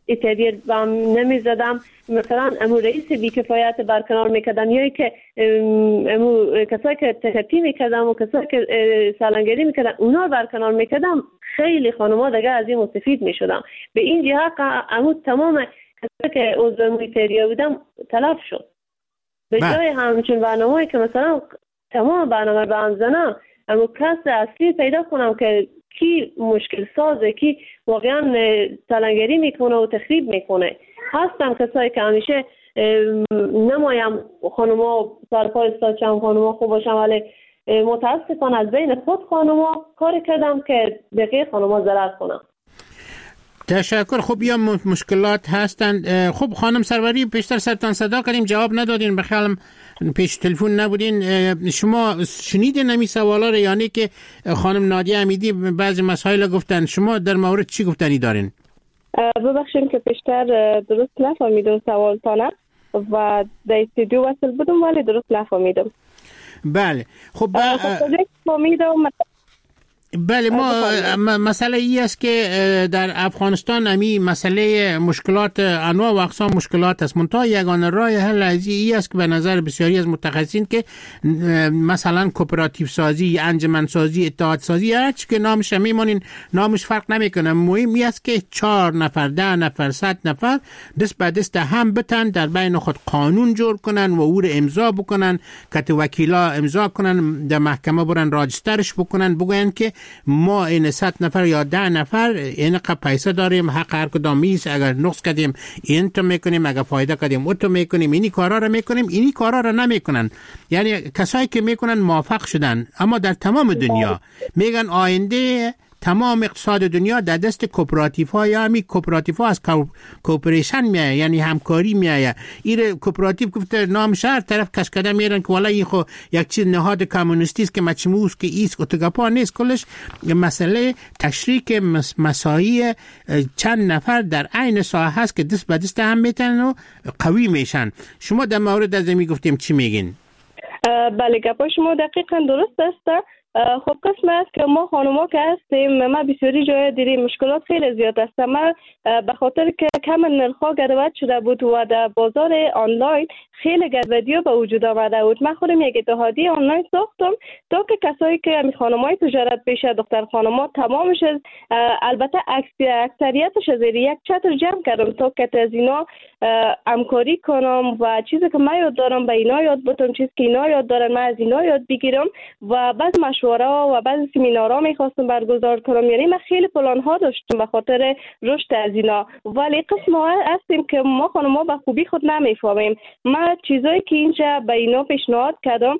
اتحادیه با هم نمیزدم، مثلا امو رئیس بیکفایت برکنار میکردم، یا که امو کسایی که تخطی میکردم و کسایی که سالنگری میکردم اونا برکنار میکردم، خیلی خانوما دیگه از این مستفید میشدم. به این جهت امو تمام کسایی که عضو امو اتحادیه بودم تلف شد. به جای همچون برنامه‌ای که مثلا تمام برنامه به هم زنم، اما کس اصلی پیدا کنم که کی مشکل سازه، کی واقعا سالنگری میکنه و تخریب میکنه. هستم کسایی که همیشه نمایم خانوما سرپار استادشم، خانوما خوب باشم، ولی متاسفانه از بین خود خانوما کاری کردم که بقیه خانوما ضرر کنم. تشکر. خب یا مشکلات هستند. خب خانم سروری پیشتر سرتان صدا کردیم جواب ندادین، بخیالم پیش تلفن نبودین. شما شنیدین نمی سوالا رو، یعنی که خانم نادیه امیدی بعضی مسائل گفتن، شما در مورد چی گفتنی دارین؟ ببخشید که پیشتر درست نفهمیدم سوالتانه و در استودیو وصل بودم ولی درست نفهمیدم. بله خب بله ما مسئله ای است که در افغانستان امی مسئله مشکلات انواع و اقسام مشکلات است، منتها یگانه راه حل ای است که به نظر بسیاری از متخصصین که مثلا کوپراتیو سازی، انجمن سازی، اتحاد سازی، هر چی که نامش میمونین نامش فرق نمیکنه، مهم است که 4 نفر 10 نفر 100 نفر دست به دست هم بتن در بین خود قانون جور کنن و او رو امضا بکنن، که وکیلا امضا کنن، در محکمه برن راجسترش بکنن، بگوین که ما این 100 نفر یا 10 نفر اینقدر پیسه داریم، حق هر کدام میز، اگر نقص کردیم این تو میکنیم، اگر فایده کردیم اون تو میکنیم، اینی کارا رو میکنیم، اینی کارا رو نمیکنن. یعنی کسایی که میکنن موفق شدن، اما در تمام دنیا میگن آینده تمام اقتصاد دنیا در دست کوپراتیو ها، یا همی کوپراتیو ها از کوپریشن میایه، یعنی همکاری میایه. این کوپراتیو گفته نام شهر طرف کشکده میرن که والا این خو یک چیز نهاد کمونیستی است که مچموس که ایست اتگاپا نیست. کلش مسئله تشریک مساعی چند نفر در عین ساحه هست که دست به دست هم میتن و قوی میشن. شما در مورد از می گفتیم چی میگین؟ بله گپا شما دقیقا درست است. خب قسم است که ما خانوما که هستیم، ما بسیاری جای دیدیم مشکلات خیلی زیاد است. ما به خاطر که کم نرخ‌ها گربت شده بود و در بازار آنلاین خیلی گربتی‌ها به وجود آمده بود. من خودم یک اتحادیه آنلاین ساختم تا که کسایی که همی خانم‌های تجارت پیشه، دختر خانم‌ها تمامش البته اکثریتش زیر یک چتر جمع کردم تا که از اینا همکاری کنم و چیزی که من یاد دارم به اینا یاد بدم، چیزی که اینا یاد دارن من از اینا یاد بگیرم و بعض مشوره و بعض سمینارها میخواستم برگزار کنم. یعنی من خیلی پلان ها داشتم به خاطر رشد از اینا، ولی قسم ها هستیم که ما خانم‌ها به خوبی خود نمیفهمیم. من چیزایی که اینجا به اینا پیشنهاد کردم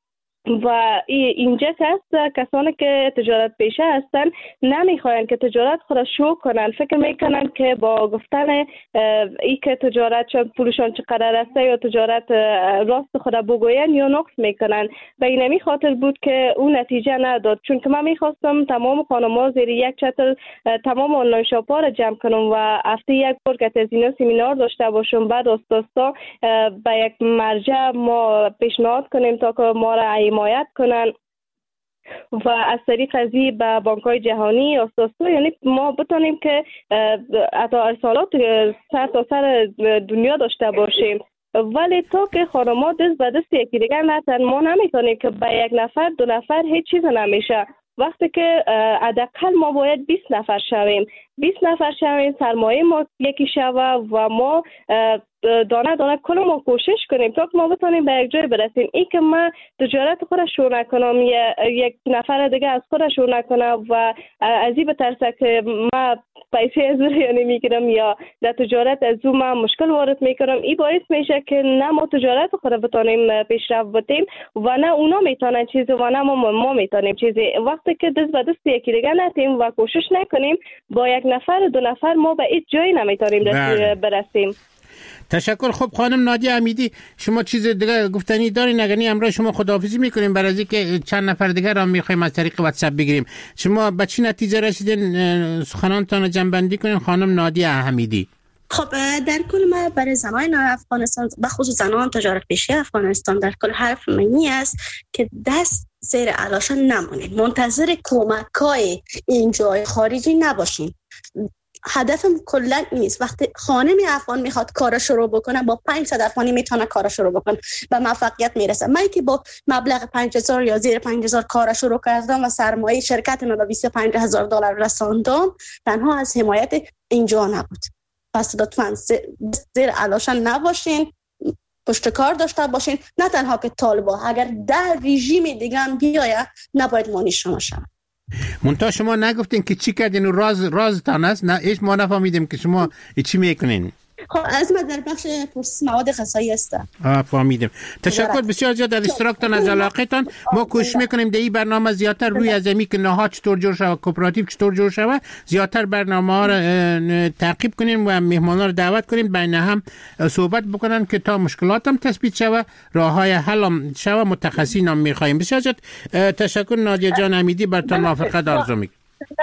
و اینجا کسانی که تجارت پیشه هستن نمیخواین که تجارت خود شو کنن، فکر میکنن که با گفتن ای که تجارت پولشان چقدر است یا تجارت راست خود بگوین یا نقص میکنن. و اینمی خاطر بود که اون نتیجه نداد، چون که من میخواستم تمام خانم‌ها زیر یک چتر تمام آنلاین شاپ‌ها را جمع کنم و هفته یک بار که از اینا سمینار داشته باشم، بعد استا به یک مرجع ما پیشنهاد کنیم تا که ما را حمایت کنن و از طریق ازی به بانک‌های جهانی اساسا، یعنی ما بتونیم که ارسالات سر تا سر دنیا داشته باشیم. ولی تا که خانم‌ها دست به دست یکی دیگر نتن، ما نمیتونیم که به یک نفر 2 نفر هیچ چیز نمیشه. وقتی که حداقل ما باید 20 نفر شویم، 20 نفر شویم، سرمایه ما یکی شوه و ما دانه دانه کل ما کوشش کنیم تا که ما بتونیم به یک جای برسیم. این که من تجارت خودش شروع نکنم یا یک نفر دیگه از خودش شروع نکنم و از این بترسه که من پیسه از او یعنی میگیرم یا در تجارت از او من مشکل وارد میکنم، این باعث میشه که نه ما تجارت خود بتونیم پیشرفت بدیم و نه اونا میتونن چیزی و نه ما میتونیم چیزی. وقتی که دست به دست یکی دیگه نتیم و کوشش نکنیم با یک نفر 2 نفر ما به هیچ جایی نمیتونیم برسیم. تشکر. خب خانم نادیه امیدی شما چیز دیگه گفتنی دارین؟ اگر نه امروز شما خداحافظی میکنیم برای اینکه چند نفر دیگه را میخوایم از طریق واتساپ بگیریم. شما به چه نتیجه رسیدین؟ سخنانتان جنبندی کنین خانم نادیه امیدی. خب در کل ما برای زنان افغانستان به خصوص زنان تجارت پیشه افغانستان در کل حرف منی است که دست زیر علاشان نمانید، منتظر کمک‌های این جای خارجی نباشین. هدفم کلا نیست. وقتی خانم افغان میخواد کار شروع بکنه با 500 افغانی میتونه کار شروع بکنه، به موفقیت میرسه. من که با مبلغ 5000 یا زیر 5000 کار شروع کردم و سرمایه شرکت من به 25000 دلار رساندم، تنها از حمایت اینجا نبود. پس لطفاً زیر علاشن نباشین، پشت کار داشته باشین. نه تنها که طالبا، اگر در رژیم دیگه هم بیاید نباید مانی شما شود. منتها شما نگفتین که چی کردین و رازتان است؟ نه ایش ما نفهمیدیم که شما چی میکنین. خب از من در بخش پروسس مواد غذایی هستم. فهمیدم. تشکر بسیار زیاد از اشتراکتان، از علاقتان. ما کوشش میکنیم در این برنامه زیادتر روی از زمین که نهاد چطور جور شود، کوپراتیو چطور جور شود، زیادتر برنامه ها را تعقیب کنیم و مهمانان را دعوت کنیم بین هم صحبت بکنن که تا مشکلات هم تثبیت شود، راه های حل هم شود. متخصصین هم میخوایم. بسیار زیاد تشکر نادیه جان حمیدی، براتون موفقیت آرزو میکنم.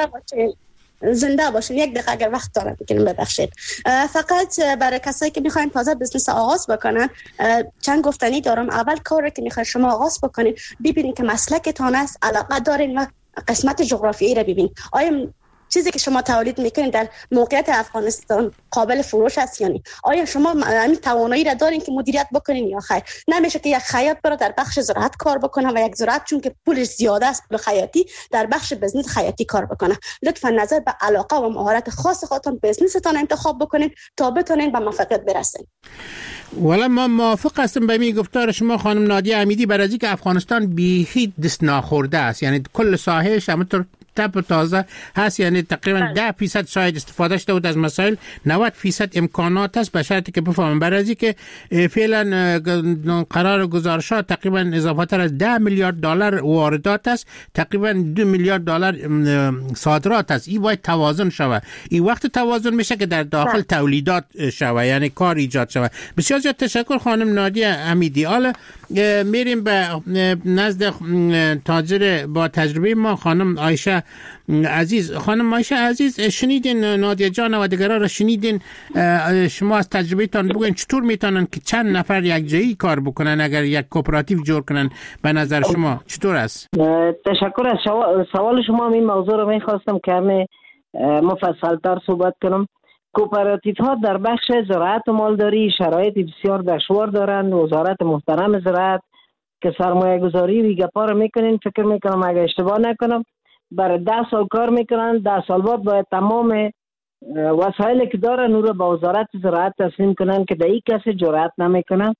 زنده باشین. یک دقیقه اگر وقت دارم بگیریم ببخشید. فقط برای کسایی که میخواین تازه بزنس آغاز بکنن چند گفتنی دارم. اول کاری که میخواین شما آغاز بکنین ببینین که مسلکتان است، علاقه دارین و قسمت جغرافیایی را ببین. آیا چیزی که شما تولید میکنین در موقعیت افغانستان قابل فروش است یا نه؟ آیا شما همین توانایی را دارین که مدیریت بکنین یا خیر؟ نمیشه که یک خیاط برای در بخش زراعت کار بکنه و یک زراعت چون که پولش زیاده است پول خیاطی در بخش بزنس خیاطی کار بکنه. لطفا نظر به علاقه و مهارت خاص خودتون بزنستان انتخاب بکنین تا بتونین به موفقیت برسین. والا ما موافق هستم با این گفتار شما خانم نادیه حمیدی، برای اینکه افغانستان بیخی دست ناخورده است. یعنی کل ساحهش همونطور تپ تازه هست، یعنی تقریبا 10% شاید استفاده شده بود از مسائل، 90% امکانات است، به شرطی که بفهمم. برای اینکه فعلا قرار گزارشات تقریبا اضافه تر از 10 میلیارد دلار واردات است، تقریبا 2 میلیارد دلار صادرات است. این باید توازن شود. این وقت توازن میشه که در داخل تولیدات شود، یعنی کار ایجاد شود. بسیار زیاد تشکر خانم نادیه حمیدی. حالا میریم به نزد تاجر با تجربه ما خانم عایشه عزیز. خانم عایشه عزیز، شنیدین نادیه جان و دیگران را شنیدین. شما از تجربهتان بگوین چطور میتونن که چند نفر یک جایی کار بکنن اگر یک کوپراتیو جور کنن؟ به نظر شما چطور است؟ تشکر از سوال شما. این موضوع رو میخواستم که مفصل‌تر صحبت کنم. کوپراتیو ها در بخش زراعت و مالداری شرایط بسیار دشوار دارند. وزارت محترم زراعت که سرمایه گذاری ویگا پا میکنین، فکر میکنم اگه اشتباه نکنم برای 10 سال کار میکنن. 10 سال بعد باید تمام وسایلی که دارن اون رو به وزارت زراعت تسلیم کنن که دیگه کسی جرأت نمیکنه.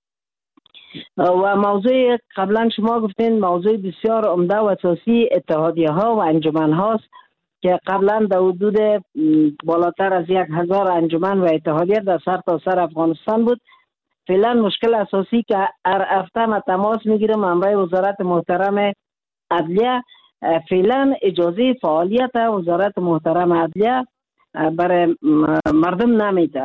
و موضوع قبلا شما گفتین موضوع بسیار عمده و اساسی اتحادیه ها و انجمن هاست که قبلا در حدود بالاتر از 1000 انجمن و اتحادیه در سر تا سر افغانستان بود. فعلا مشکل اساسی که هر هفته ما تماس میگیرم همراه وزارت محترم عدلیه، فعلا اجازه فعالیت وزارت محترم عدلیه برای مردم نمیدن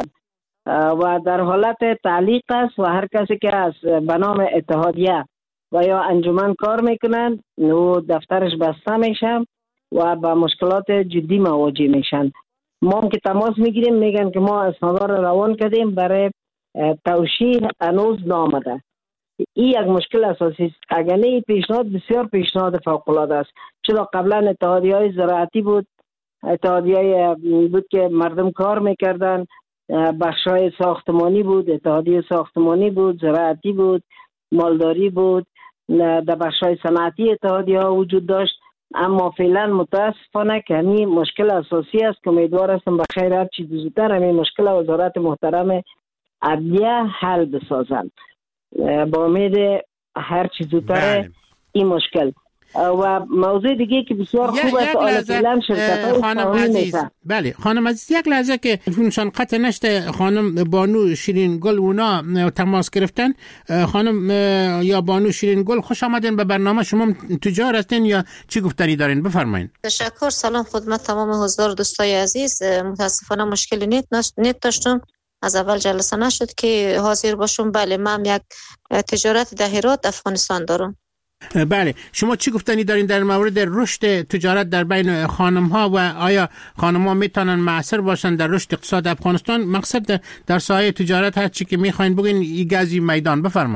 و در حالت تعلیق است و هر کسی که از به نام اتحادیه و یا انجمن کار میکنن و دفترش بسته میشن و با مشکلات جدی مواجه میشن. ما هم که تماس میگیریم میگن که ما اسنادا رو روان کردیم برای توشیح هنوز نامده. این یک مشکل اساسی است. اگر نه پیشنهاد بسیار پیشنهاد فوق العاده است. چرا قبلا اتحادیه‌های زراعتی بود، اتحادیه بود که مردم کار میکردن، بخشای ساختمانی بود، اتحادیه ساختمانی بود، زراعتی بود، مالداری بود، در بخشای صنعتی اتحادیه ها وجود داشت. اما فعلا متاسفانه که همین مشکل اساسی است که امیدوار هستم بخیر هر چیز زودتر همین مشکل وزارت محترم عدلیه حل بسازند. با امید هر چیز زودتر این مشکل. و موضوع دیگه که بسیار خوب است خانم عزیز، بله خانم عزیز، یک لحظه که فونشان قطع نشته، خانم بانو شیرین گل اونا تماس گرفتن. خانم یا بانو شیرین گل، خوش آمدین به برنامه. شما تجار هستین یا چی گفتنی دارین؟ بفرمایین. تشکر. سلام خدمت تمام حضار دوستای عزیز. متاسفانه مشکلی نت داشتم، از اول جلسه نشد که حاضر باشم. بله من یک تجارت در هرات افغانستان دارم. بله، شما چی گفتنی دارین در مورد رشد تجارت در بین خانم ها و آیا خانم ها میتونن مؤثر باشن در رشد اقتصاد افغانستان؟ مقصد در سایه تجارت هر چی که میخواین بگین، این گازی میدان. بفرمایید.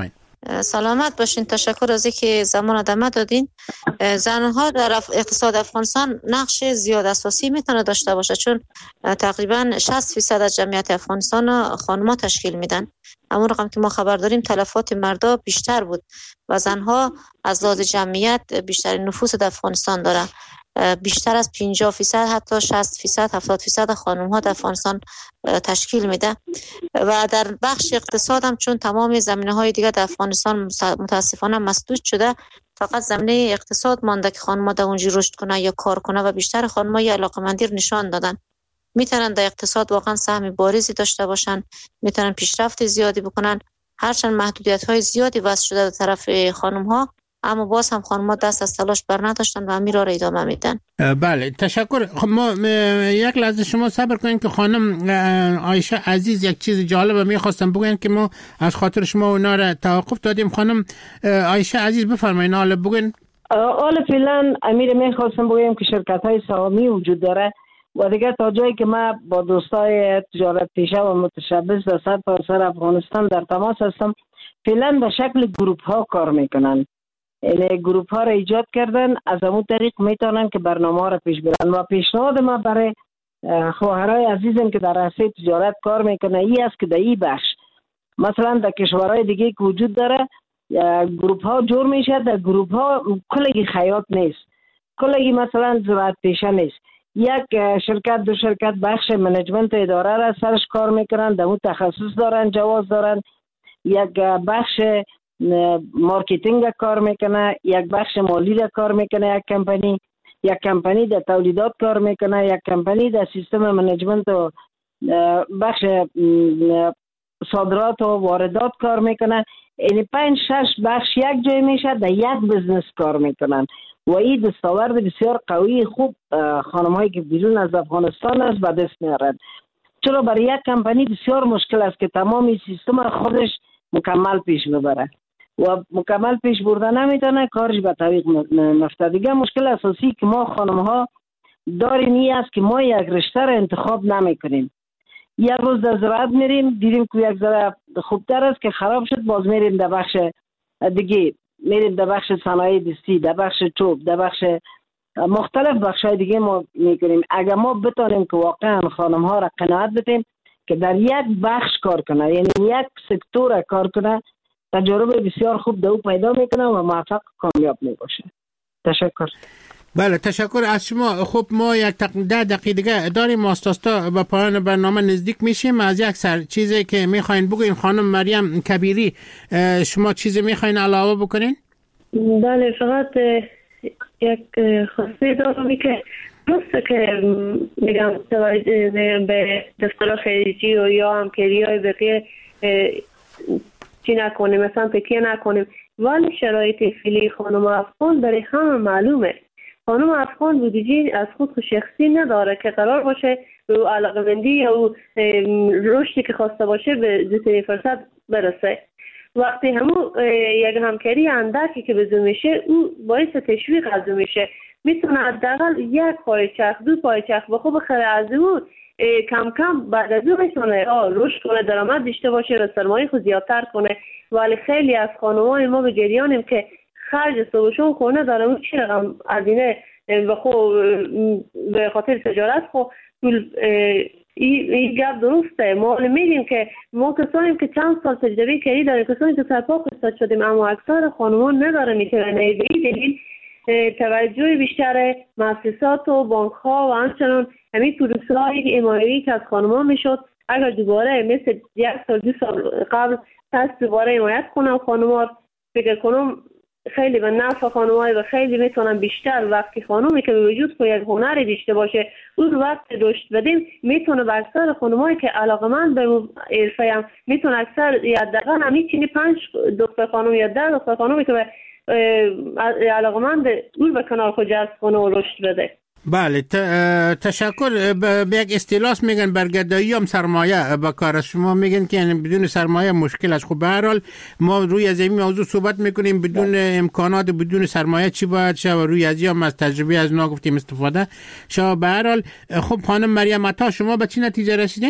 سلامت باشین. تشکر از اینکه زمان ادامه دادین. زنها در اقتصاد افغانستان نقش زیاد اساسی میتونه داشته باشه، چون تقریبا 60% از جمعیت افغانستان خانم‌ها تشکیل میدن. همون رقم که ما خبر داریم تلفات مردا بیشتر بود و زنها از لحاظ جمعیت بیشترین نفوس در افغانستان داره. بیشتر از 50% حتی 60% 70% خانم‌ها در افغانستان تشکیل میده و در بخش اقتصاد هم چون تمام زمینه‌های دیگه در افغانستان متاسفانه مسدود شده، فقط زمینه اقتصاد مانده که خانم‌ها در اونجا رشد کنه یا کار کنه و بیشتر خانم‌ها علاقه‌مندی نشان دادن. میتونن در اقتصاد واقعا سهم بارزی داشته باشن، میتونن پیشرفت زیادی بکنن، هرچند محدودیت‌های زیادی وضع شده در طرف خانم‌ها، اما باز هم خانم‌ها دست از تلاش بر نداشتن و همین را ادامه میدن. بله تشکر. خب ما یک لحظه شما صبر کنید که خانم عایشه عزیز یک چیز جالب میخواستم بگن که ما از خاطر شما اونا را توقف دادیم. خانم عایشه عزیز بفرمایید، حالا بگن. حالا فعلا امیر میخواستم بگم که شرکت‌های سهامی وجود داره و دیگه تا جایی که ما با دوستای تجارت پیشه و متشبث در سرتاسر افغانستان در تماس هستم، فعلا به شکل گروپ ها کار میکنن. یعنی گروپ ها را ایجاد کردن، از همون طریق میتونن که برنامه ها را پیش برن. و پیشنهاد ما برای خواهرای عزیزم که در عرصه تجارت کار میکنه ای است که در این بخش مثلا در کشورهای دیگه که وجود داره گروپ ها جور میشه. در گروپ ها کلگی خیاط نیست، کلگی مثلا زراعت پیشه نیست، یک شرکت دو شرکت بخش منیجمنت اداره را سرش کار میکنن، در اون تخصص دارن، جواز دارن، یک بخش مارکتینگ کار میکنه، یک بخش مالی را کار میکنه، یک کمپانی در تولیدات کار میکنه، یک کمپانی در سیستم منیجمنت و بخش صادرات و واردات کار میکنه. یعنی 5-6 بخش یک جای میشه در یک بزنس کار میکنن و این دستاورد بسیار قوی خوب خانم‌هایی که بیرون از افغانستان است به دست میارند. چرا برای یک کمپانی بسیار مشکل است که تمامی سیستم خودش مکمل پیش ببره و مکمل پیش برده نمیتونه، کارش به طریق نفته. دیگه مشکل اساسی که ما خانم‌ها داریم این است که ما یک رشته را انتخاب نمیکنیم. یک روز در زراعت میریم دیدیم که یک ذره خوبتر است که خراب شد، باز میریم در بخش دیگه، میریم در بخش صنایع دستی، در بخش چوب، در بخش مختلف بخش‌های دیگه ما میکنیم. اگر ما بتونیم که واقعا خانم‌ها را قناعت بدیم که در یک بخش کار کنه، یعنی یک سکتور کار کنه، تجربه بسیار خوب دو پیدا میکنه و موفق کامیاب میباشه. تشکر. بله تشکر از شما. خب ما یک 10 دقیقه دیگه داریم، ماستاستا به پایان برنامه نزدیک میشیم. از یک سر چیزی که میخواین بگوین خانم مریم کبیری، شما چیزی میخواین علاوه بکنین؟ بله فقط یک خاصی دارم که درسته که میگم به دفتر خارجی و یا همکاری های بقیه چی نکنیم، مثلا تکیه نکنیم، ولی شرایط فعلی خانم افغان برای همه معلومه. خانم افغان بودجه از خود شخصی نداره که قرار باشه به علاقه‌مندی یا رشدی که خواسته باشه به زیترین فرصت برسه. وقتی همون یک همکاری اندکی که بزن میشه او باعث تشویق از میشه، میتونه حداقل یک پایچرخ دو پایچرخ به خوب بخره از او، کم کم بعد از اون میتونه رشد کنه، درآمد داشته باشه و سرمایه خود زیادتر کنه. ولی خیلی از خانم‌های ما به جریانیم که خرج صبحشون خونه دارم اون چی رقم از اینه به خاطر تجارت خب این گپ درسته. ما میگیم که ما کسانیم که چند سال تجربه کاری داریم، کسانی که سرپا کسات شدیم، اما اکثر خانمان ندارن میتونن. به این دلیل توجه بیشتر مؤسسات و بانک ها و همچنان همین پروسه های حمایتی که از خانمان میشد اگر دوباره مثل 1 سال 2 سال قبل دوباره حمایت کنم خانمان، فکر کنم خیلی به نفع خانم‌های و خیلی میتونن بیشتر وقتی خانومی که به وجود خود یک هنر داشته باشه اون وقت رشد بدیم، میتونه به اکثر خانم‌هایی که علاقه‌مند به حرفه هم میتونه اکثر یا دقیقاً همیچینی 5 دختر خانم یا 10 دختر خانمی که به علاقه‌مند اون به کنار خود جذب کنه و رشد بده. بله تشکر. به یک اصطلاح میگن برگردایی هم سرمایه به کار شما میگن که یعنی بدون سرمایه مشکل است. خب به هر حال ما روی از این موضوع صحبت میکنیم، بدون امکانات بدون سرمایه چی باید شه و روی از این هم از تجربه از اونا گفتیم استفاده شه. به هر حال خب خانم مریم عطا شما به چی نتیجه رسیدین؟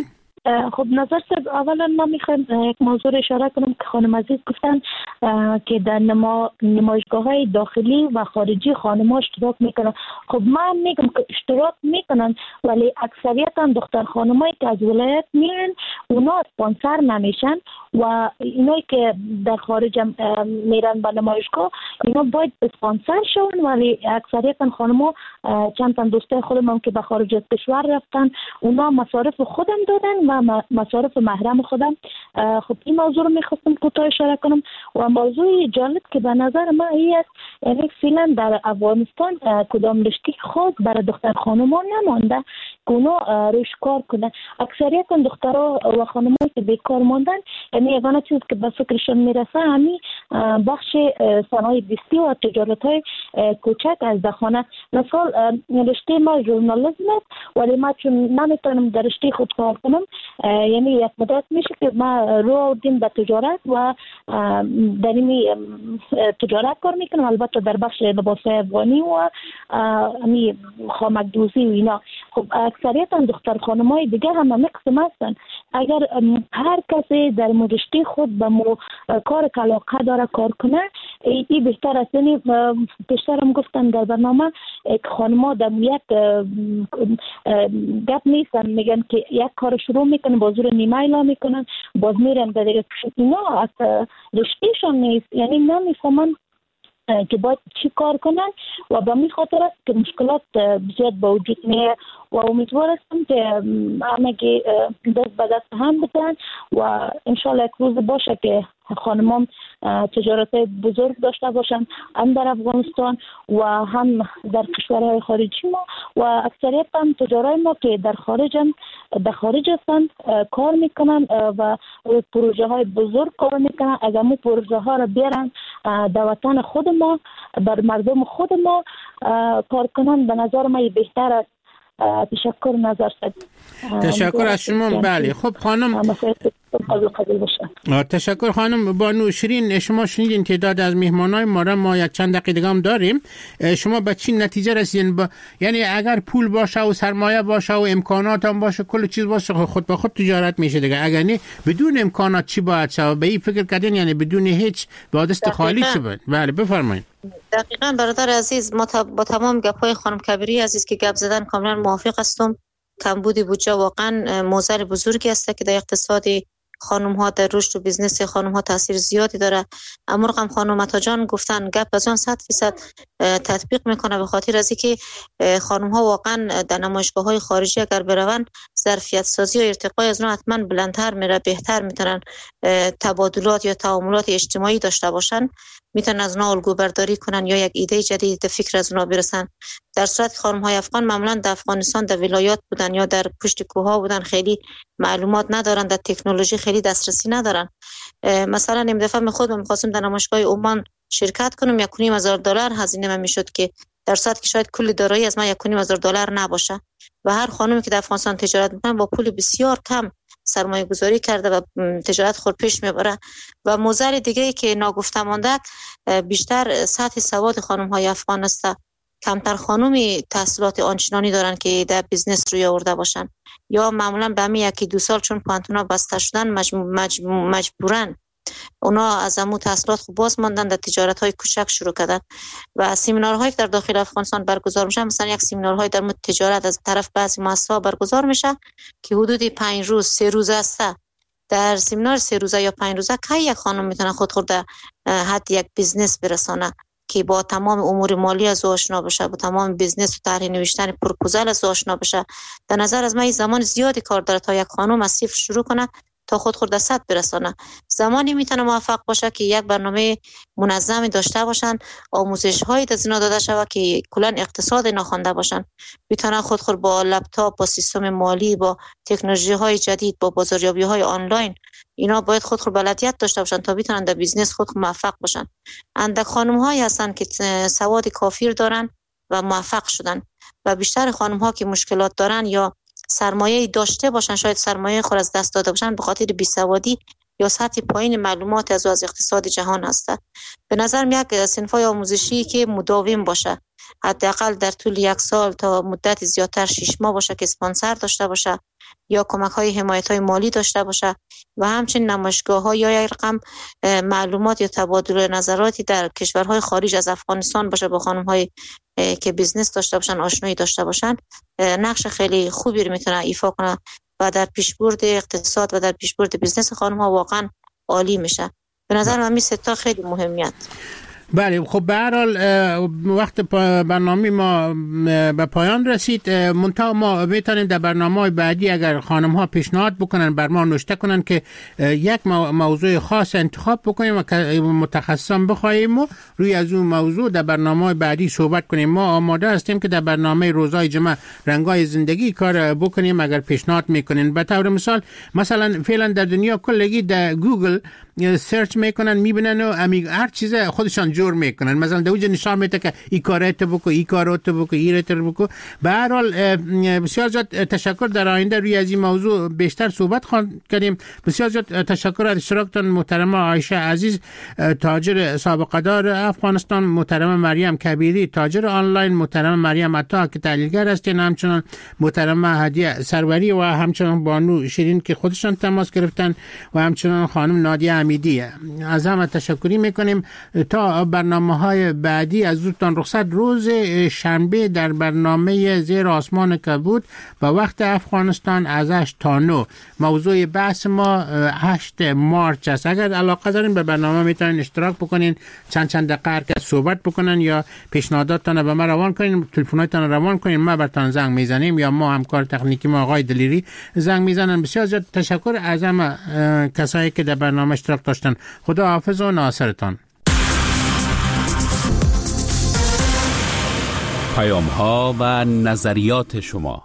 خب نظر صاحب، اولا ما میخوایم یک موضوع اشاره کنم که خانم عزیز گفتن که در نمایشگاه های داخلی و خارجی خانم ها اشتراک میکنن. خب من میگم که اشتراک میکنن، ولی اکثریتا دختر خانم هایی که از ولایت میرن اونا اسپانسر نمیشن و اینایی که در خارج میرن به نمایشگاه اینا باید اسپانسر شون، ولی اکثریتا خانم ها چند تا دوسته خودم که به خارج از کشور رفتن اونا مصارف خودم دادن و مصارف محرم خودم. خب این موضوع رو میخواستم کوتاه اشاره کنم. و موضوع جالب که به نظر من این است، یعنی فعلا در افغانستان کدام رشته خاص برای دختر خانمان نمانده که اونا روش کار کنه. اکثریت دخترها و خانمایی که بیکار ماندن، یعنی یگانه چیز که به فکرشون میرسه همین بخش صنایع دستی و تجارت های کوچک از دخانه. مثال رشته ما ژورنالیسم است، ولی ما چون نمیتونم در رشته خود کار کنم، یعنی یک مدت میشه که ما رو آوردیم به تجارت و در این تجارت کار میکنم، البته در بخش لباسای افغانی و خامک دوزی و اینا. خب اکثریت دختر خانمای دیگه هم مقسم هستن. اگر هر کسی در رشته خود به کار که علاقه داره کار کنه، این بهتر است. یعنی پیشترم گفتن در برنامه خانم‌ها در یک گپ نیستن، میگن که یک کار شروع میکنن باز رو نیمه اعلا میکنن باز میرن به دیگه. اینا از رشتهشون نیست، یعنی نمیفهمن که باید چی کار کنن و به می خاطر است که مشکلات زیاد به وجود میاد و امیدوار هستم که همگی دست به دست هم بدن و انشالله یک روز باشه که خانمان تجارت بزرگ داشته باشن، هم در افغانستان و هم در کشورهای خارجی ما. و اکثریت هم تجارای ما که در خارج هستند کار میکنن و پروژه های بزرگ کار میکنن. اگر ما پروژه ها را بیارن در وطن خود ما، بر مردم خود ما کار کنن، به نظر من بهتر است. تشکر نظر صد. تشکر از شما. بله خب خانم، تشکر خانم بانو شیرین. شما شنیدین تعداد از مهمانای ما را، ما یک چند دقیقه دیگه هم داریم. شما به چی نتیجه رسیدین؟ یعنی اگر پول باشه و سرمایه باشه و امکانات هم باشه، کل چیز باشه، خود به خود تجارت میشه دیگه. اگر نه بدون امکانات چی باید شود؟ به این فکر کردین یعنی بدون هیچ با دست خالی چی باید؟ بله بفرمایید. دقیقاً برادر عزیز، ما با تمام گپ‌های خانم کبیری عزیز که گپ زدن کاملا موافق هستم. کمبود بودجه واقعا معضل بزرگی است که در اقتصادی خانم ها، در رشد و بیزنس خانم ها تاثیر زیادی داره. امروز خانم عطا جان گفتن گپ از اون 100% تطبیق میکنه، به خاطر از اینکه خانم ها واقعا در نمایشگاه های خارجی اگر بروند ظرفیت سازی و ارتقای از اون حتما بلندتر میره، بهتر میتونن تبادلات یا تعاملات اجتماعی داشته باشن، میتونن از اونها الگو برداری کنن یا یک ایده جدید فکر از اونها برسن. در صورت خانم های افغان معمولا در افغانستان در ولایات بودن یا در پشت کوه بودن، خیلی معلومات ندارن، در تکنولوژی خیلی دسترسی ندارن. مثلا این دفعه من خودم می‌خواستم در نمایشگاه عمان شرکت کنم، $1,500 هزینه من میشد که در صورتی که شاید کل دارایی از من $1,500 نباشه و هر خانمی که در افغانستان تجارت می‌کنه با پول بسیار کم سرمایه گذاری کرده و تجارت خود پیش میبره. و موضوع دیگه‌ای که ناگفته مانده، بیشتر سطح سواد خانم‌های افغان است. کمتر خانمی تحصیلات آنچنانی دارن که در بیزنس روی آورده باشن، یا معمولا به همین 1-2 سال چون پانتونا بسته شدن مجبورن اونا از همون تحصیلات خوب باز ماندن، در تجارت های کوچک شروع کردن. و سمینارهایی که در داخل افغانستان برگزار میشن، مثلا یک سمینارهای در مورد تجارت از طرف بعضی مؤسسه‌ها برگزار میشه که حدود 5 روز 3 روزه است. در سمینار 3 روزه یا 5 روزه که یک خانم میتونه خود در حد یک بیزنس برسانه که با تمام امور مالی از آشنا بشه، با تمام بیزنس و طرح نوشتن پروپوزال از آشنا بشه. در نظر از من این زمان زیادی کار داره تا یک خانم از صفر شروع کنه تا خود در 100 برسانه. زمانی میتونه موفق باشه که یک برنامه منظمی داشته باشن، آموزش هایی از اینا داده شود که کلا اقتصاد اینا خوانده باشن، میتونن خود با لپتاپ، با سیستم مالی، با تکنولوژی های جدید، با بازاریابی های آنلاین، اینا باید خود بلدیت داشته باشن تا بتونن در بیزنس خود موفق باشن. اندک خانم هایی هستن که سواد کافی دارن و موفق شدن و بیشتر خانم ها که مشکلات دارن یا سرمایه داشته باشن، شاید سرمایه خود از دست داده باشن به خاطر بیسوادی یا سطح پایین معلومات از اقتصاد جهان هست. به نظر میاد صنفای آموزشی که مداوم باشه، حداقل در طول 1 سال تا مدت زیادتر 6 ماه باشه که اسپانسر داشته باشه یا کمک های حمایت های مالی داشته باشه و همچنین نمایشگاه ها یا یک رقم معلومات یا تبادل نظراتی در کشورهای خارج از افغانستان باشه با خانم های که بیزنس داشته باشن، آشنایی داشته باشن، نقش خیلی خوبی رو میتونه ایفا کنه و در پیشبرد اقتصاد و در پیشبرد بیزنس خانم ها واقعا عالی میشه. به نظر من این ستا خیلی مهمیت. بله، خب به هر حال وقت برنامه ما به پایان رسید. منتها ما میتونیم در برنامه‌های بعدی اگر خانم ها پیشنهاد بکنن بر ما نوشته کنن که یک موضوع خاص انتخاب بکنیم و متخصصان بخوایم و روی از اون موضوع در برنامه‌های بعدی صحبت کنیم. ما آماده هستیم که در برنامه روزهای جمعه رنگای زندگی کار بکنیم اگر پیشنهاد میکنین. به طور مثلا فعلا در دنیا کلگی در گوگل سرچ میکنن، میبینن و هر چیز خودشان جور میکنن. مثلا در اونجا نشان میده که این کارات بکو، این کارات بکو، این رت بکو. به هر حال بسیار زیاد تشکر. در آینده روی از این موضوع بیشتر صحبت خواهیم کردیم. بسیار زیاد تشکر از اشتراکتان محترمه عایشه عزیز، تاجر سابقه دار افغانستان، محترمه مریم کبیری، تاجر آنلاین، محترمه مریم عطا که تحلیلگر هستین، همچنان محترمه هدیه سروری و همچنان بانو شیرین که خودشان تماس گرفتن و همچنان خانم نادیه امیدی. از همه تشکری میکنیم. تا برنامه‌های بعدی از زودتان رخصت. روز شنبه در برنامه زیر آسمان کبود با وقت افغانستان از 8 تا 9. موضوع بحث ما 8 مارچ است. اگر علاقه دارین به برنامه میتونین اشتراک بکنین، چند دقیقه هر کس صحبت بکنن یا پیشنهاداتتان به ما روان کنین، تلفناتتان روان کنین، ما براتون زنگ میزنیم یا ما همکار تکنیکی ما آقای دلیری زنگ میزنن. بسیار زیاد تشکر از همه کسایی که در برنامه اشتراک داشتن. خدا حافظ و ناصرتان. پیام‌ها و نظریات شما.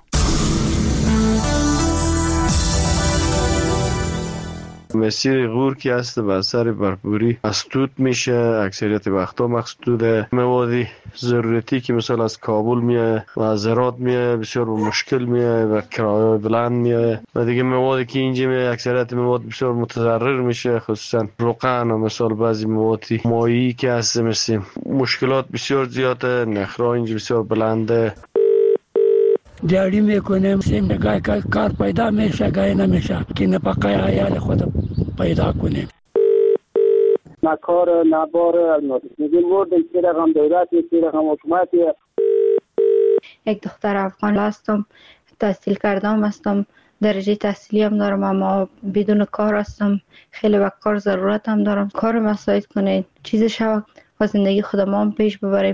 مسیر غور که هست بر سر برپوری مسدود میشه. اکثریت وقتا مسدوده. مواد ضرورتی که مثلا از کابل میاد و از هرات میاد بسیار مشکل میاد و کرایه بلند میاد و دیگه موادی که اینجا میاد اکثریت مواد بسیار متضرر میشه، خصوصا روغن و مثلا بعضی مواد مایی که هست مثل مشکلات بسیار زیاده. نخرا اینجا بسیار بلنده. دیاری میکنیم سیم گای کار پیدا میشه گای نمیشه که نفقه عیال خود پیدا کنیم. نه کار نه بار میگیم ورد که رقم دولتی که رقم حکومتی. یک دختر افغان هستم، تحصیل کردم هستم، درجه تحصیلی هم دارم اما بدون کار هستم. خیلی وقت کار ضرورت هم دارم. کار مساعد کنید چیز شو و زندگی خودمان پیش ببریم.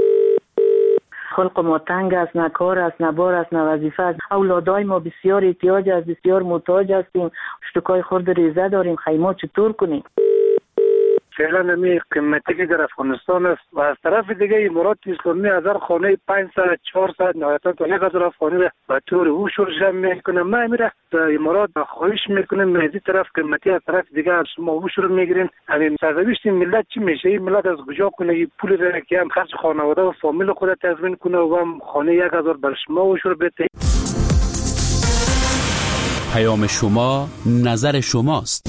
خلق ما تنگ است، نه کار است، نه بار است، نه وظیفه است. اولادای ما بسیار احتیاج است، بسیار محتاج هستیم. اشتکای خورد ریزه داریم. خیمه چطور کنیم؟ فعلا نمی قیمتی که در افغانستان است و از طرف دیگه امارات اسلامی از هر خانه 5 ساعت 4 ساعت نهایتا تا 1000 افغانی را به طور او شرجم میکنه. ما میره در امارات خواهش میکنیم از این طرف قیمتی، از طرف دیگه شما او شروع میگیرین. همین سرنوشت ملت چی میشه؟ این ملت از کجا کنه این پول را که هم خرج خانواده و فامیل خود تضمین کنه و هم خانه 1000 بر شما او شروع بده. پیام شما نظر شماست.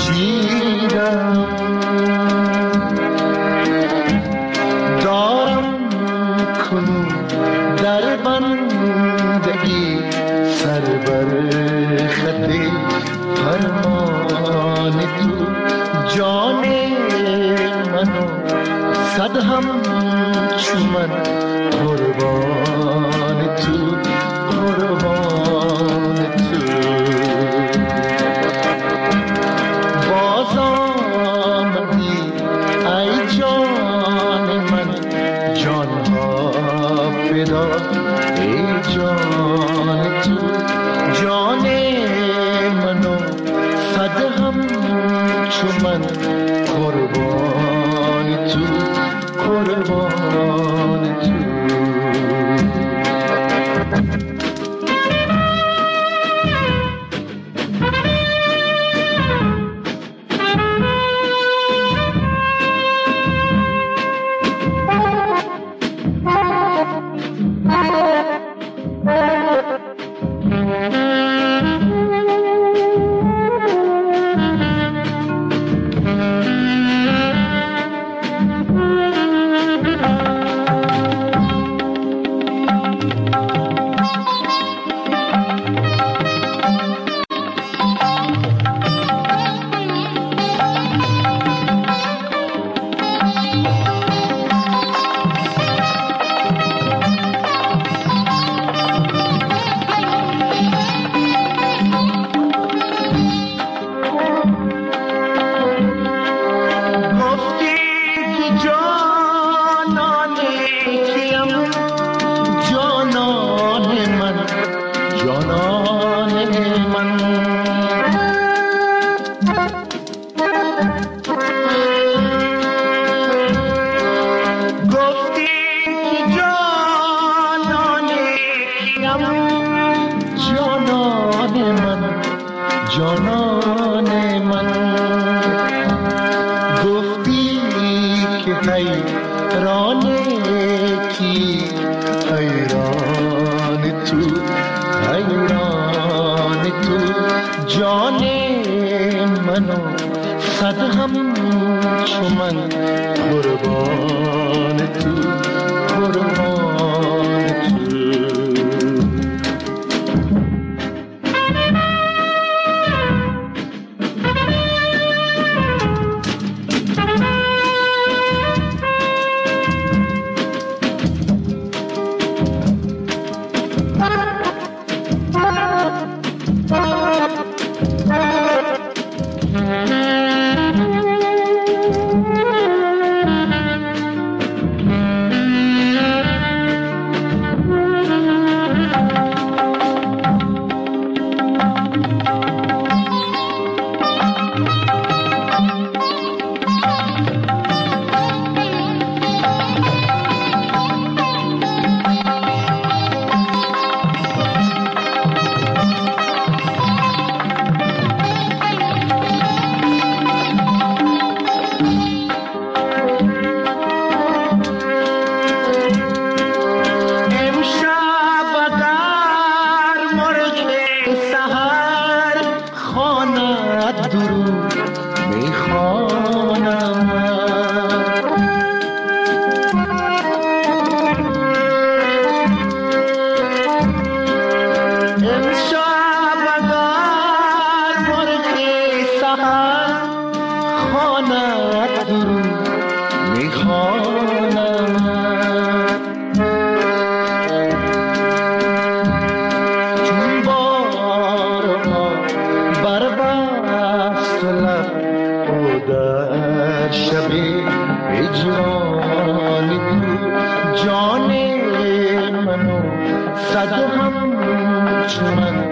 چیدم دارم کنون در بندگی سر بر خط فرمان تو جان منو صد هم چومن قربان تو قربان تو باز آمدی ای جان من جانها فدا ای جان تو جان منو صد هم چومن قربان تو قربان تو جانان من گفتی که حیران کی حیران تو جان منو صد هم چو من قربان تو قربان تو جان منو صد هم چون